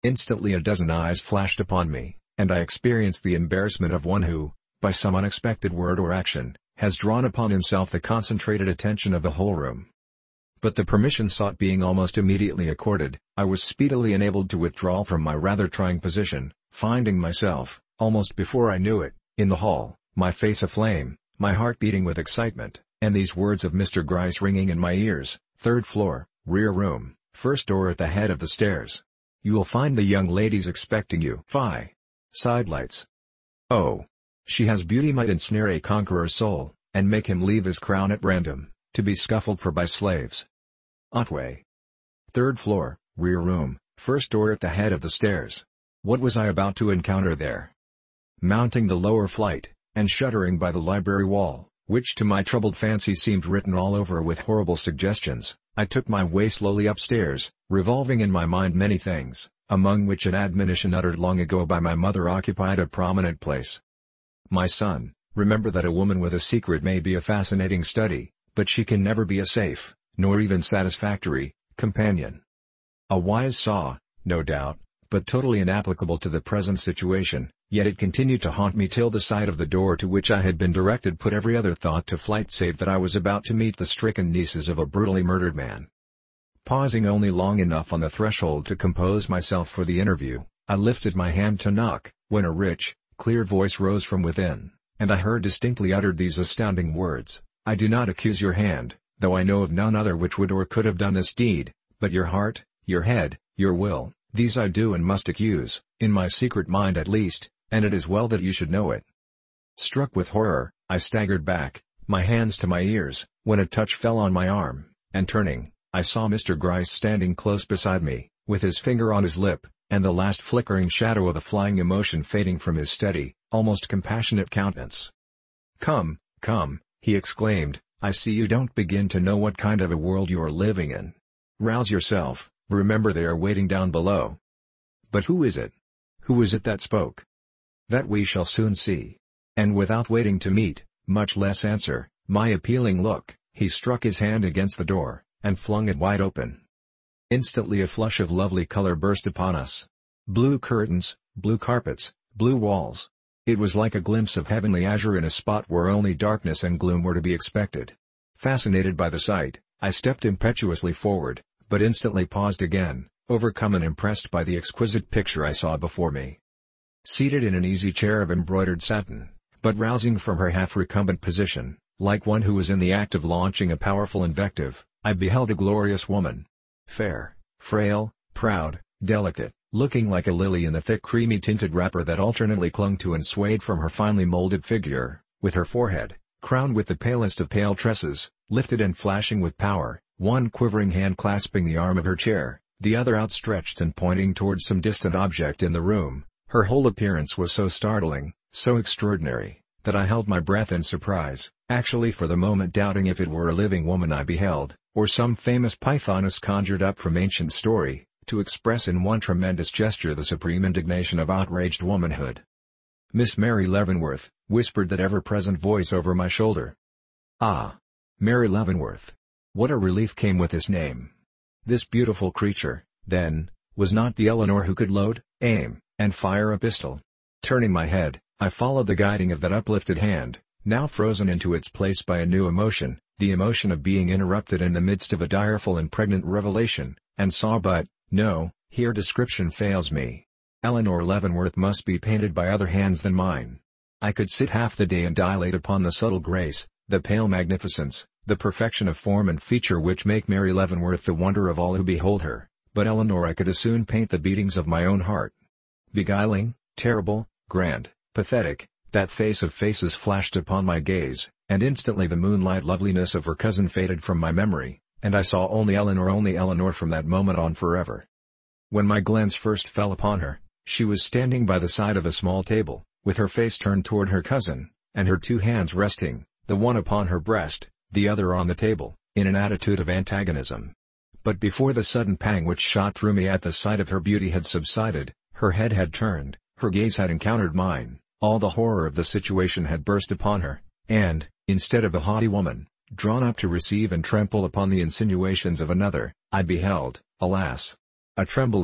Instantly a dozen eyes flashed upon me, and I experienced the embarrassment of one who, by some unexpected word or action, has drawn upon himself the concentrated attention of the whole room. But the permission sought being almost immediately accorded, I was speedily enabled to withdraw from my rather trying position, finding myself, almost before I knew it, in the hall, my face aflame, my heart beating with excitement, and these words of Mister Gryce ringing in my ears: "Third floor, rear room, first door at the head of the stairs. You'll find the young ladies expecting you. Fie! Sidelights! Oh! She has beauty might ensnare a conqueror's soul, and make him leave his crown at random, to be scuffled for by slaves. Otway! Third floor, rear room, first door at the head of the stairs." What was I about to encounter there? Mounting the lower flight, and shuddering by the library wall, which to my troubled fancy seemed written all over with horrible suggestions, I took my way slowly upstairs, revolving in my mind many things, among which an admonition uttered long ago by my mother occupied a prominent place. "My son, remember that a woman with a secret may be a fascinating study, but she can never be a safe, nor even satisfactory, companion." A wise saw, no doubt, but totally inapplicable to the present situation, yet it continued to haunt me till the sight of the door to which I had been directed put every other thought to flight save that I was about to meet the stricken nieces of a brutally murdered man. Pausing only long enough on the threshold to compose myself for the interview, I lifted my hand to knock, when a rich, clear voice rose from within, and I heard distinctly uttered these astounding words: "I do not accuse your hand, though I know of none other which would or could have done this deed, but your heart, your head, your will, these I do and must accuse, in my secret mind at least, and it is well that you should know it." Struck with horror, I staggered back, my hands to my ears, when a touch fell on my arm, and turning, I saw Mister Gryce standing close beside me, with his finger on his lip, and the last flickering shadow of the flying emotion fading from his steady, almost compassionate countenance. "Come, come," he exclaimed, "I see you don't begin to know what kind of a world you are living in. Rouse yourself, remember they are waiting down below." But who is it? Who is it that spoke? That we shall soon see. And without waiting to meet, much less answer, my appealing look, he struck his hand against the door, and flung it wide open. Instantly a flush of lovely color burst upon us. Blue curtains, blue carpets, blue walls. It was like a glimpse of heavenly azure in a spot where only darkness and gloom were to be expected. Fascinated by the sight, I stepped impetuously forward, but instantly paused again, overcome and impressed by the exquisite picture I saw before me. Seated in an easy chair of embroidered satin, but rousing from her half-recumbent position, like one who was in the act of launching a powerful invective, I beheld a glorious woman. Fair, frail, proud, delicate, looking like a lily in the thick creamy tinted wrapper that alternately clung to and swayed from her finely molded figure, with her forehead, crowned with the palest of pale tresses, lifted and flashing with power, one quivering hand clasping the arm of her chair, the other outstretched and pointing towards some distant object in the room. Her whole appearance was so startling, so extraordinary, that I held my breath in surprise, actually for the moment doubting if it were a living woman I beheld, or some famous pythoness conjured up from ancient story, to express in one tremendous gesture the supreme indignation of outraged womanhood. "Miss Mary Leavenworth," whispered that ever-present voice over my shoulder. Ah! Mary Leavenworth! What a relief came with this name! This beautiful creature, then, was not the Eleanor who could load, aim, and fire a pistol. Turning my head, I followed the guiding of that uplifted hand, now frozen into its place by a new emotion, the emotion of being interrupted in the midst of a direful and pregnant revelation, and saw but, no, here description fails me. Eleanor Leavenworth must be painted by other hands than mine. I could sit half the day and dilate upon the subtle grace, the pale magnificence, the perfection of form and feature which make Mary Leavenworth the wonder of all who behold her, but Eleanor I could as soon paint the beatings of my own heart. Beguiling, terrible, grand, pathetic, that face of faces flashed upon my gaze, and instantly the moonlight loveliness of her cousin faded from my memory, and I saw only Eleanor only Eleanor from that moment on forever. When my glance first fell upon her, she was standing by the side of a small table, with her face turned toward her cousin, and her two hands resting, the one upon her breast, the other on the table, in an attitude of antagonism. But before the sudden pang which shot through me at the sight of her beauty had subsided, her head had turned, her gaze had encountered mine, all the horror of the situation had burst upon her, and, instead of the haughty woman, drawn up to receive and trample upon the insinuations of another, I beheld, alas! a trembling,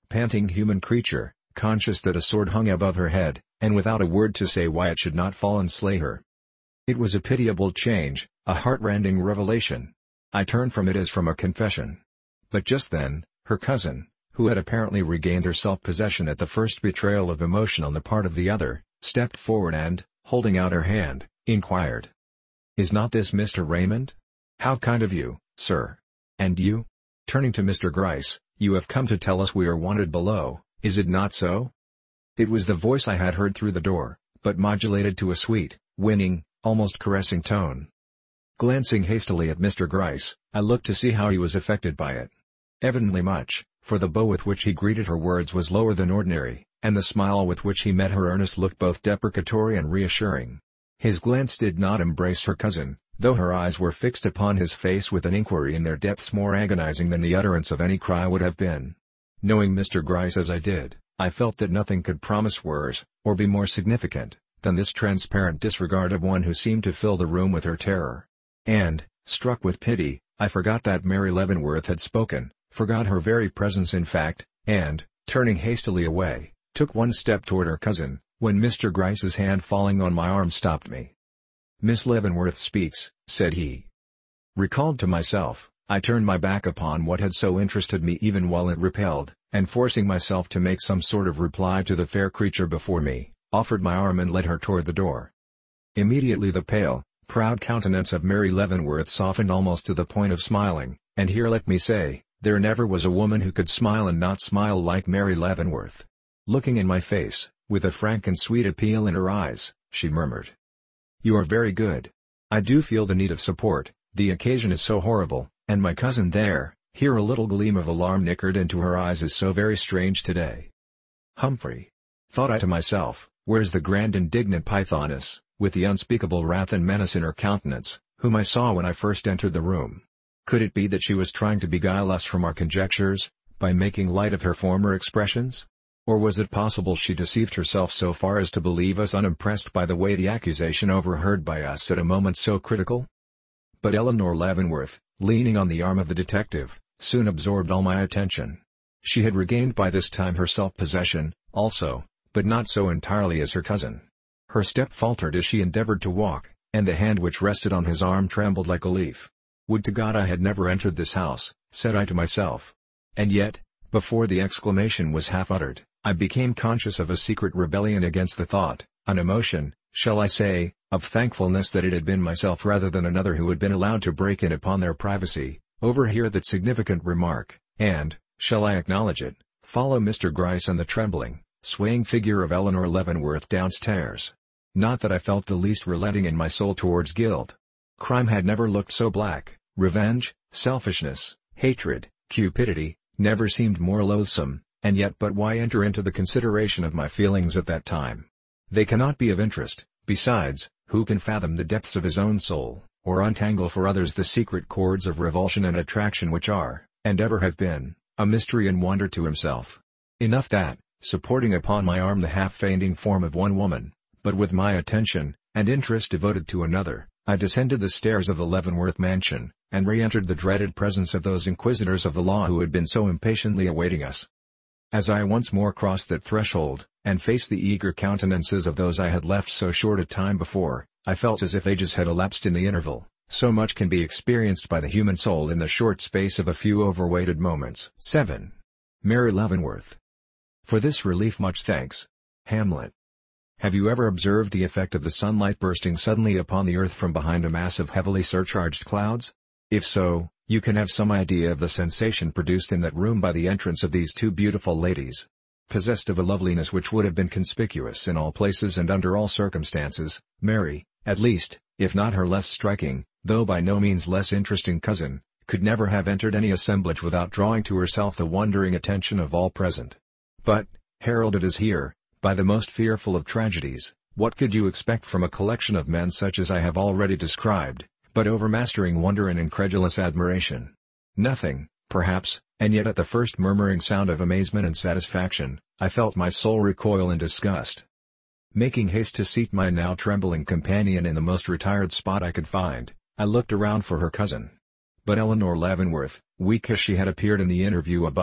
panting human creature, conscious that a sword hung above her head, and without a word to say why it should not fall and slay her. It was a pitiable change, a heart-rending revelation. I turned from it as from a confession. But just then, her cousin, who had apparently regained her self-possession at the first betrayal of emotion on the part of the other, stepped forward and, holding out her hand, inquired, "Is not this Mister Raymond? How kind of you, sir. And you?" Turning to Mister Gryce, "You have come to tell us we are wanted below, is it not so?" It was the voice I had heard through the door, but modulated to a sweet, winning, almost caressing tone. Glancing hastily at Mister Gryce, I looked to see how he was affected by it. Evidently much, for the bow with which he greeted her words was lower than ordinary, and the smile with which he met her earnest look both deprecatory and reassuring. His glance did not embrace her cousin, though her eyes were fixed upon his face with an inquiry in their depths more agonizing than the utterance of any cry would have been. Knowing Mister Gryce as I did, I felt that nothing could promise worse, or be more significant, than this transparent disregard of one who seemed to fill the room with her terror. And, struck with pity, I forgot that Mary Leavenworth had spoken, forgot her very presence in fact, and, turning hastily away, took one step toward her cousin, when Mister Gryce's hand falling on my arm stopped me. "Miss Leavenworth speaks," said he. Recalled to myself, I turned my back upon what had so interested me even while it repelled, and forcing myself to make some sort of reply to the fair creature before me, offered my arm and led her toward the door. Immediately the pale, proud countenance of Mary Leavenworth softened almost to the point of smiling, and here let me say, there never was a woman who could smile and not smile like Mary Leavenworth. Looking in my face, with a frank and sweet appeal in her eyes, she murmured, "You are very good. I do feel the need of support, the occasion is so horrible, and my cousin there," here a little gleam of alarm nickered into her eyes, "is so very strange today." Humphrey! Thought I to myself, where's the grand indignant Pythoness, with the unspeakable wrath and menace in her countenance, whom I saw when I first entered the room? Could it be that she was trying to beguile us from our conjectures, by making light of her former expressions? Or was it possible she deceived herself so far as to believe us unimpressed by the weighty accusation overheard by us at a moment so critical? But Eleanor Leavenworth, leaning on the arm of the detective, soon absorbed all my attention. She had regained by this time her self-possession, also, but not so entirely as her cousin. Her step faltered as she endeavored to walk, and the hand which rested on his arm trembled like a leaf. Would to God I had never entered this house, said I to myself. And yet, before the exclamation was half uttered, I became conscious of a secret rebellion against the thought, an emotion, shall I say, of thankfulness that it had been myself rather than another who had been allowed to break in upon their privacy, overhear that significant remark, and, shall I acknowledge it, follow Mister Gryce and the trembling, swaying figure of Eleanor Leavenworth downstairs. Not that I felt the least relenting in my soul towards guilt. Crime had never looked so black, revenge, selfishness, hatred, cupidity, never seemed more loathsome, and yet but why enter into the consideration of my feelings at that time? They cannot be of interest. Besides, who can fathom the depths of his own soul, or untangle for others the secret cords of revulsion and attraction which are, and ever have been, a mystery and wonder to himself? Enough that, supporting upon my arm the half-fainting form of one woman, but with my attention, and interest devoted to another, I descended the stairs of the Leavenworth mansion, and re-entered the dreaded presence of those inquisitors of the law who had been so impatiently awaiting us. As I once more crossed that threshold, and faced the eager countenances of those I had left so short a time before, I felt as if ages had elapsed in the interval. So much can be experienced by the human soul in the short space of a few overweighted moments. seven. Mary Leavenworth. For this relief much thanks. Hamlet. Have you ever observed the effect of the sunlight bursting suddenly upon the earth from behind a mass of heavily surcharged clouds? If so, you can have some idea of the sensation produced in that room by the entrance of these two beautiful ladies. Possessed of a loveliness which would have been conspicuous in all places and under all circumstances, Mary, at least, if not her less striking, though by no means less interesting cousin, could never have entered any assemblage without drawing to herself the wondering attention of all present. But, heralded as here, by the most fearful of tragedies, what could you expect from a collection of men such as I have already described, but overmastering wonder and incredulous admiration? Nothing, perhaps, and yet at the first murmuring sound of amazement and satisfaction, I felt my soul recoil in disgust. Making haste to seat my now trembling companion in the most retired spot I could find, I looked around for her cousin. But Eleanor Leavenworth, weak as she had appeared in the interview above,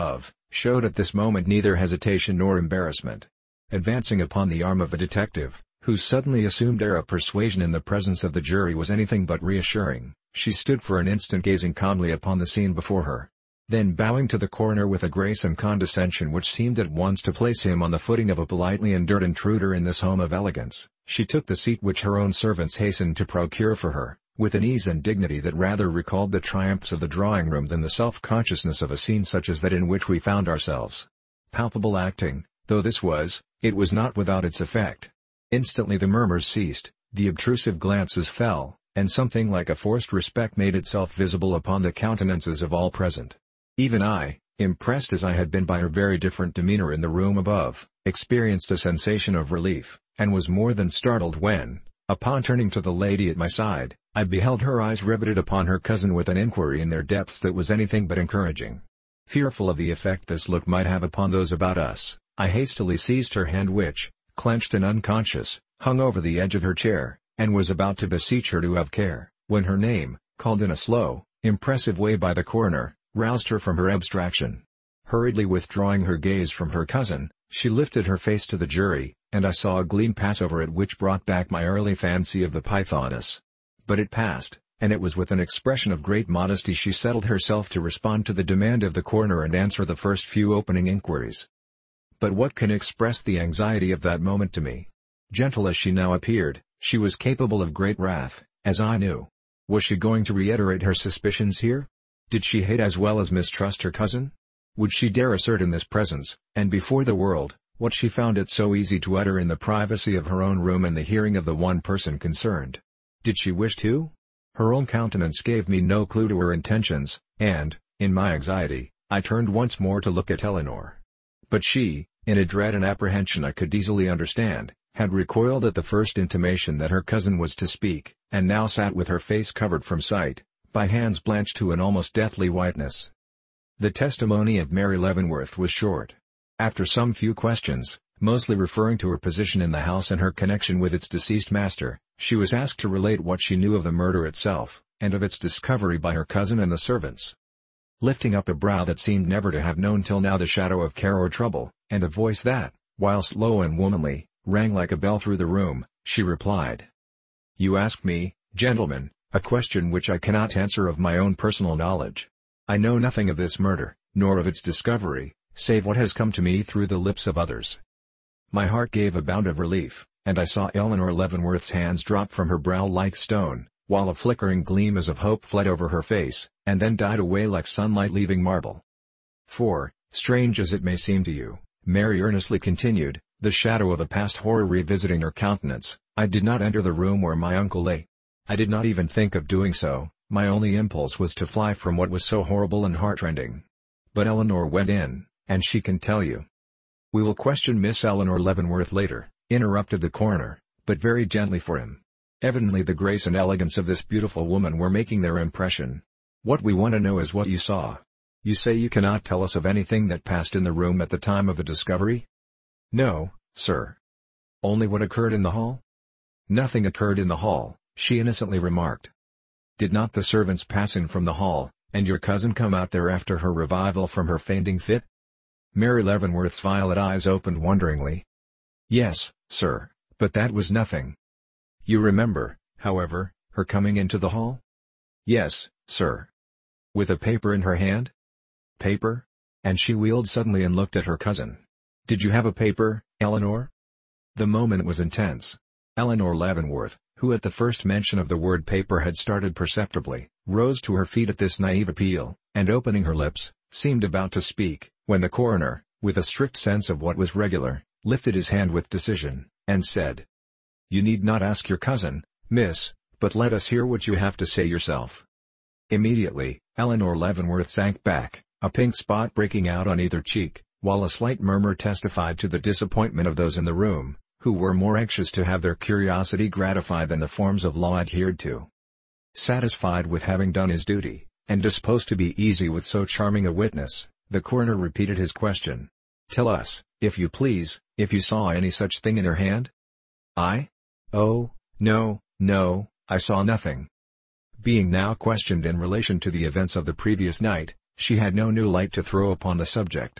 showed at this moment neither hesitation nor embarrassment. Advancing upon the arm of a detective, whose suddenly assumed air of persuasion in the presence of the jury was anything but reassuring, she stood for an instant gazing calmly upon the scene before her. Then bowing to the coroner with a grace and condescension which seemed at once to place him on the footing of a politely endured intruder in this home of elegance, she took the seat which her own servants hastened to procure for her, with an ease and dignity that rather recalled the triumphs of the drawing-room than the self-consciousness of a scene such as that in which we found ourselves. Palpable acting, though this was, it was not without its effect. Instantly the murmurs ceased, the obtrusive glances fell, and something like a forced respect made itself visible upon the countenances of all present. Even I, impressed as I had been by her very different demeanor in the room above, experienced a sensation of relief, and was more than startled when, upon turning to the lady at my side, I beheld her eyes riveted upon her cousin with an inquiry in their depths that was anything but encouraging. Fearful of the effect this look might have upon those about us, I hastily seized her hand which, clenched and unconscious, hung over the edge of her chair, and was about to beseech her to have care, when her name, called in a slow, impressive way by the coroner, roused her from her abstraction. Hurriedly withdrawing her gaze from her cousin, she lifted her face to the jury, and I saw a gleam pass over it which brought back my early fancy of the Pythoness. But it passed, and it was with an expression of great modesty she settled herself to respond to the demand of the coroner and answer the first few opening inquiries. But what can express the anxiety of that moment to me? Gentle as she now appeared, she was capable of great wrath, as I knew. Was she going to reiterate her suspicions here? Did she hate as well as mistrust her cousin? Would she dare assert in this presence, and before the world, what she found it so easy to utter in the privacy of her own room and the hearing of the one person concerned? Did she wish to? Her own countenance gave me no clue to her intentions, and, in my anxiety, I turned once more to look at Eleanor. But she, in a dread and apprehension I could easily understand, had recoiled at the first intimation that her cousin was to speak, and now sat with her face covered from sight, by hands blanched to an almost deathly whiteness. The testimony of Mary Leavenworth was short. After some few questions, mostly referring to her position in the house and her connection with its deceased master, she was asked to relate what she knew of the murder itself, and of its discovery by her cousin and the servants. Lifting up a brow that seemed never to have known till now the shadow of care or trouble, and a voice that, whilst low and womanly, rang like a bell through the room, she replied: "You ask me, gentlemen, a question which I cannot answer of my own personal knowledge. I know nothing of this murder, nor of its discovery, save what has come to me through the lips of others." My heart gave a bound of relief, and I saw Eleanor Leavenworth's hands drop from her brow like stone, while a flickering gleam as of hope fled over her face, and then died away like sunlight leaving marble. "For, strange as it may seem to you," Mary earnestly continued, the shadow of a past horror revisiting her countenance, "I did not enter the room where my uncle lay. I did not even think of doing so, my only impulse was to fly from what was so horrible and heartrending. But Eleanor went in, and she can tell you." "We will question Miss Eleanor Leavenworth later," interrupted the coroner, but very gently for him. Evidently the grace and elegance of this beautiful woman were making their impression. "What we want to know is what you saw. You say you cannot tell us of anything that passed in the room at the time of the discovery?" "No, sir." "Only what occurred in the hall?" "Nothing occurred in the hall," she innocently remarked. "Did not the servants pass in from the hall, and your cousin come out there after her revival from her fainting fit?" Mary Leavenworth's violet eyes opened wonderingly. "Yes, sir, but that was nothing." "You remember, however, her coming into the hall?" "Yes, sir." "With a paper in her hand?" "Paper?" And she wheeled suddenly and looked at her cousin. "Did you have a paper, Eleanor?" The moment was intense. Eleanor Leavenworth, who at the first mention of the word paper had started perceptibly, rose to her feet at this naive appeal, and opening her lips, seemed about to speak, when the coroner, with a strict sense of what was regular, lifted his hand with decision, and said: "You need not ask your cousin, miss, but let us hear what you have to say yourself." Immediately, Eleanor Leavenworth sank back, a pink spot breaking out on either cheek, while a slight murmur testified to the disappointment of those in the room, who were more anxious to have their curiosity gratified than the forms of law adhered to. Satisfied with having done his duty, and disposed to be easy with so charming a witness, the coroner repeated his question. "Tell us, if you please, if you saw any such thing in her hand?" "I? Oh, no, no, I saw nothing." Being now questioned in relation to the events of the previous night, she had no new light to throw upon the subject.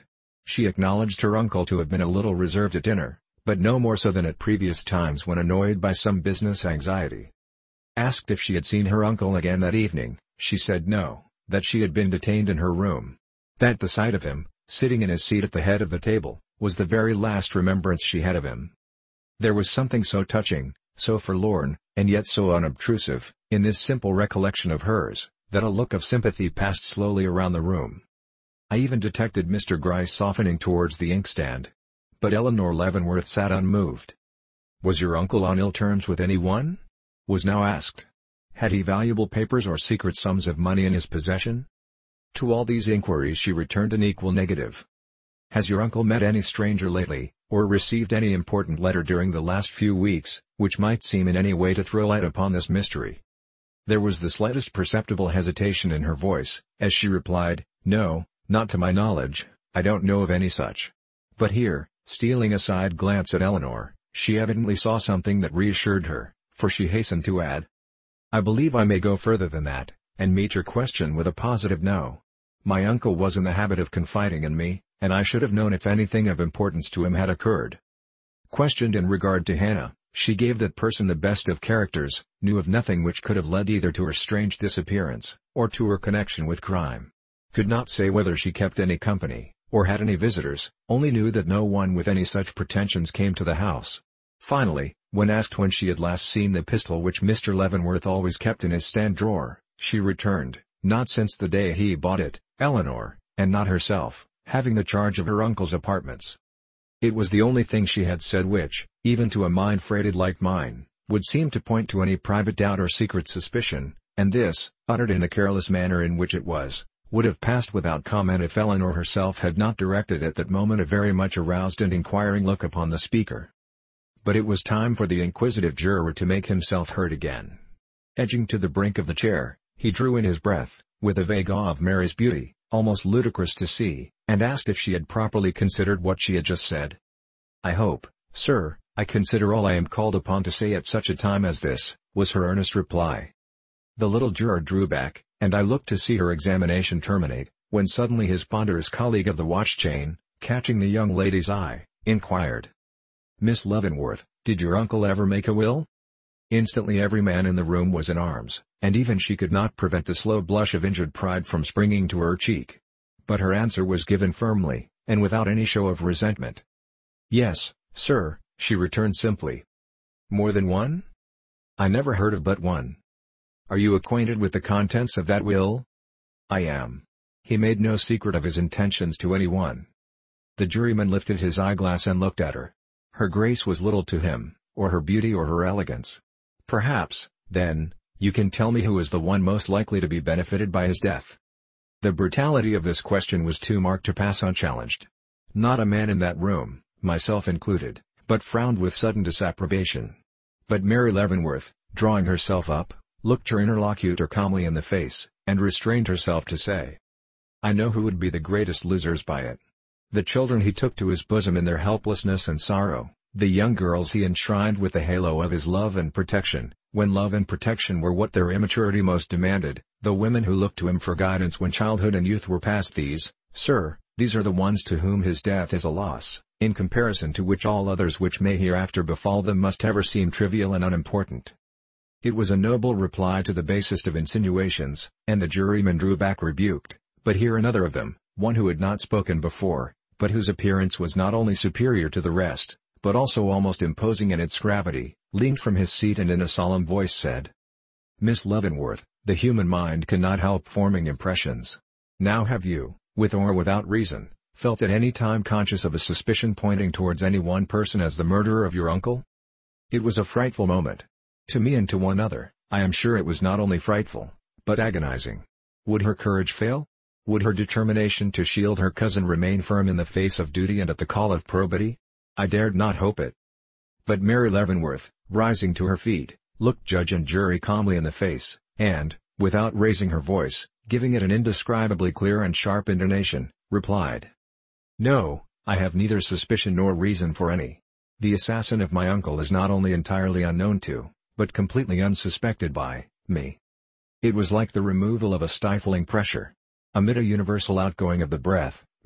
She acknowledged her uncle to have been a little reserved at dinner, but no more so than at previous times when annoyed by some business anxiety. Asked if she had seen her uncle again that evening, she said no, that she had been detained in her room. That the sight of him, sitting in his seat at the head of the table, was the very last remembrance she had of him. There was something so touching, so forlorn, and yet so unobtrusive, in this simple recollection of hers, that a look of sympathy passed slowly around the room. I even detected Mister Gryce softening towards the inkstand. But Eleanor Leavenworth sat unmoved. "Was your uncle on ill terms with anyone?" was now asked. "Had he valuable papers or secret sums of money in his possession?" To all these inquiries she returned an equal negative. "Has your uncle met any stranger lately, or received any important letter during the last few weeks, which might seem in any way to throw light upon this mystery?" There was the slightest perceptible hesitation in her voice, as she replied, "No, not to my knowledge, I don't know of any such." But here, stealing a side glance at Eleanor, she evidently saw something that reassured her, for she hastened to add, "I believe I may go further than that, and meet your question with a positive no. My uncle was in the habit of confiding in me, and I should have known if anything of importance to him had occurred." Questioned in regard to Hannah, she gave that person the best of characters, knew of nothing which could have led either to her strange disappearance, or to her connection with crime. Could not say whether she kept any company, or had any visitors, only knew that no one with any such pretensions came to the house. Finally, when asked when she had last seen the pistol which Mister Leavenworth always kept in his stand drawer, she returned, "Not since the day he bought it, Eleanor, and not herself, having the charge of her uncle's apartments." It was the only thing she had said which, even to a mind freighted like mine, would seem to point to any private doubt or secret suspicion, and this, uttered in the careless manner in which it was, would have passed without comment if Eleanor herself had not directed at that moment a very much aroused and inquiring look upon the speaker. But it was time for the inquisitive juror to make himself heard again. Edging to the brink of the chair, he drew in his breath, with a vague awe of Mary's beauty, almost ludicrous to see, and asked if she had properly considered what she had just said. "I hope, sir, I consider all I am called upon to say at such a time as this," was her earnest reply. The little juror drew back, and I looked to see her examination terminate, when suddenly his ponderous colleague of the watch-chain, catching the young lady's eye, inquired, "Miss Leavenworth, did your uncle ever make a will?" Instantly every man in the room was in arms, and even she could not prevent the slow blush of injured pride from springing to her cheek. But her answer was given firmly, and without any show of resentment. "Yes, sir," she returned simply. "More than one?" "I never heard of but one." "Are you acquainted with the contents of that will?" "I am." "He made no secret of his intentions to anyone?" The juryman lifted his eyeglass and looked at her. Her grace was little to him, or her beauty or her elegance. "Perhaps, then, you can tell me who is the one most likely to be benefited by his death?" The brutality of this question was too marked to pass unchallenged. Not a man in that room, myself included, but frowned with sudden disapprobation. But Mary Leavenworth, drawing herself up, looked her interlocutor calmly in the face, and restrained herself to say, "I know who would be the greatest losers by it. The children he took to his bosom in their helplessness and sorrow, the young girls he enshrined with the halo of his love and protection, when love and protection were what their immaturity most demanded, the women who looked to him for guidance when childhood and youth were past these, sir, these are the ones to whom his death is a loss, in comparison to which all others which may hereafter befall them must ever seem trivial and unimportant." It was a noble reply to the basest of insinuations, and the juryman drew back rebuked, but here another of them, one who had not spoken before, but whose appearance was not only superior to the rest, but also almost imposing in its gravity, leaned from his seat and in a solemn voice said, "Miss Leavenworth, the human mind cannot help forming impressions. Now have you, with or without reason, felt at any time conscious of a suspicion pointing towards any one person as the murderer of your uncle?" It was a frightful moment. To me and to one other, I am sure it was not only frightful, but agonizing. Would her courage fail? Would her determination to shield her cousin remain firm in the face of duty and at the call of probity? I dared not hope it. But Mary Leavenworth, rising to her feet, looked judge and jury calmly in the face, and, without raising her voice, giving it an indescribably clear and sharp intonation, replied, "No, I have neither suspicion nor reason for any. The assassin of my uncle is not only entirely unknown to, but completely unsuspected by, me." It was like the removal of a stifling pressure. Amid a universal outgoing of the breath,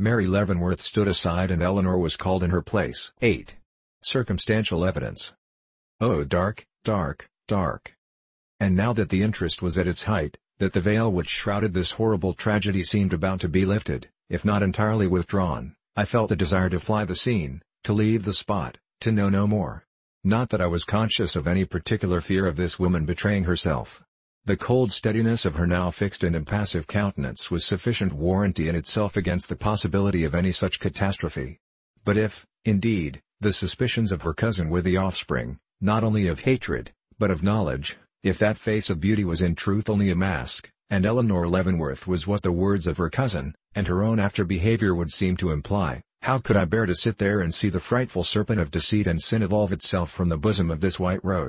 Mary Leavenworth stood aside and Eleanor was called in her place. eight. Circumstantial evidence. Oh, dark, dark, dark. And now that the interest was at its height, that the veil which shrouded this horrible tragedy seemed about to be lifted, if not entirely withdrawn, I felt a desire to fly the scene, to leave the spot, to know no more. Not that I was conscious of any particular fear of this woman betraying herself. The cold steadiness of her now fixed and impassive countenance was sufficient warranty in itself against the possibility of any such catastrophe. But if, indeed, the suspicions of her cousin were the offspring, not only of hatred, but of knowledge, if that face of beauty was in truth only a mask, and Eleanor Leavenworth was what the words of her cousin, and her own after behavior would seem to imply, how could I bear to sit there and see the frightful serpent of deceit and sin evolve itself from the bosom of this white rose?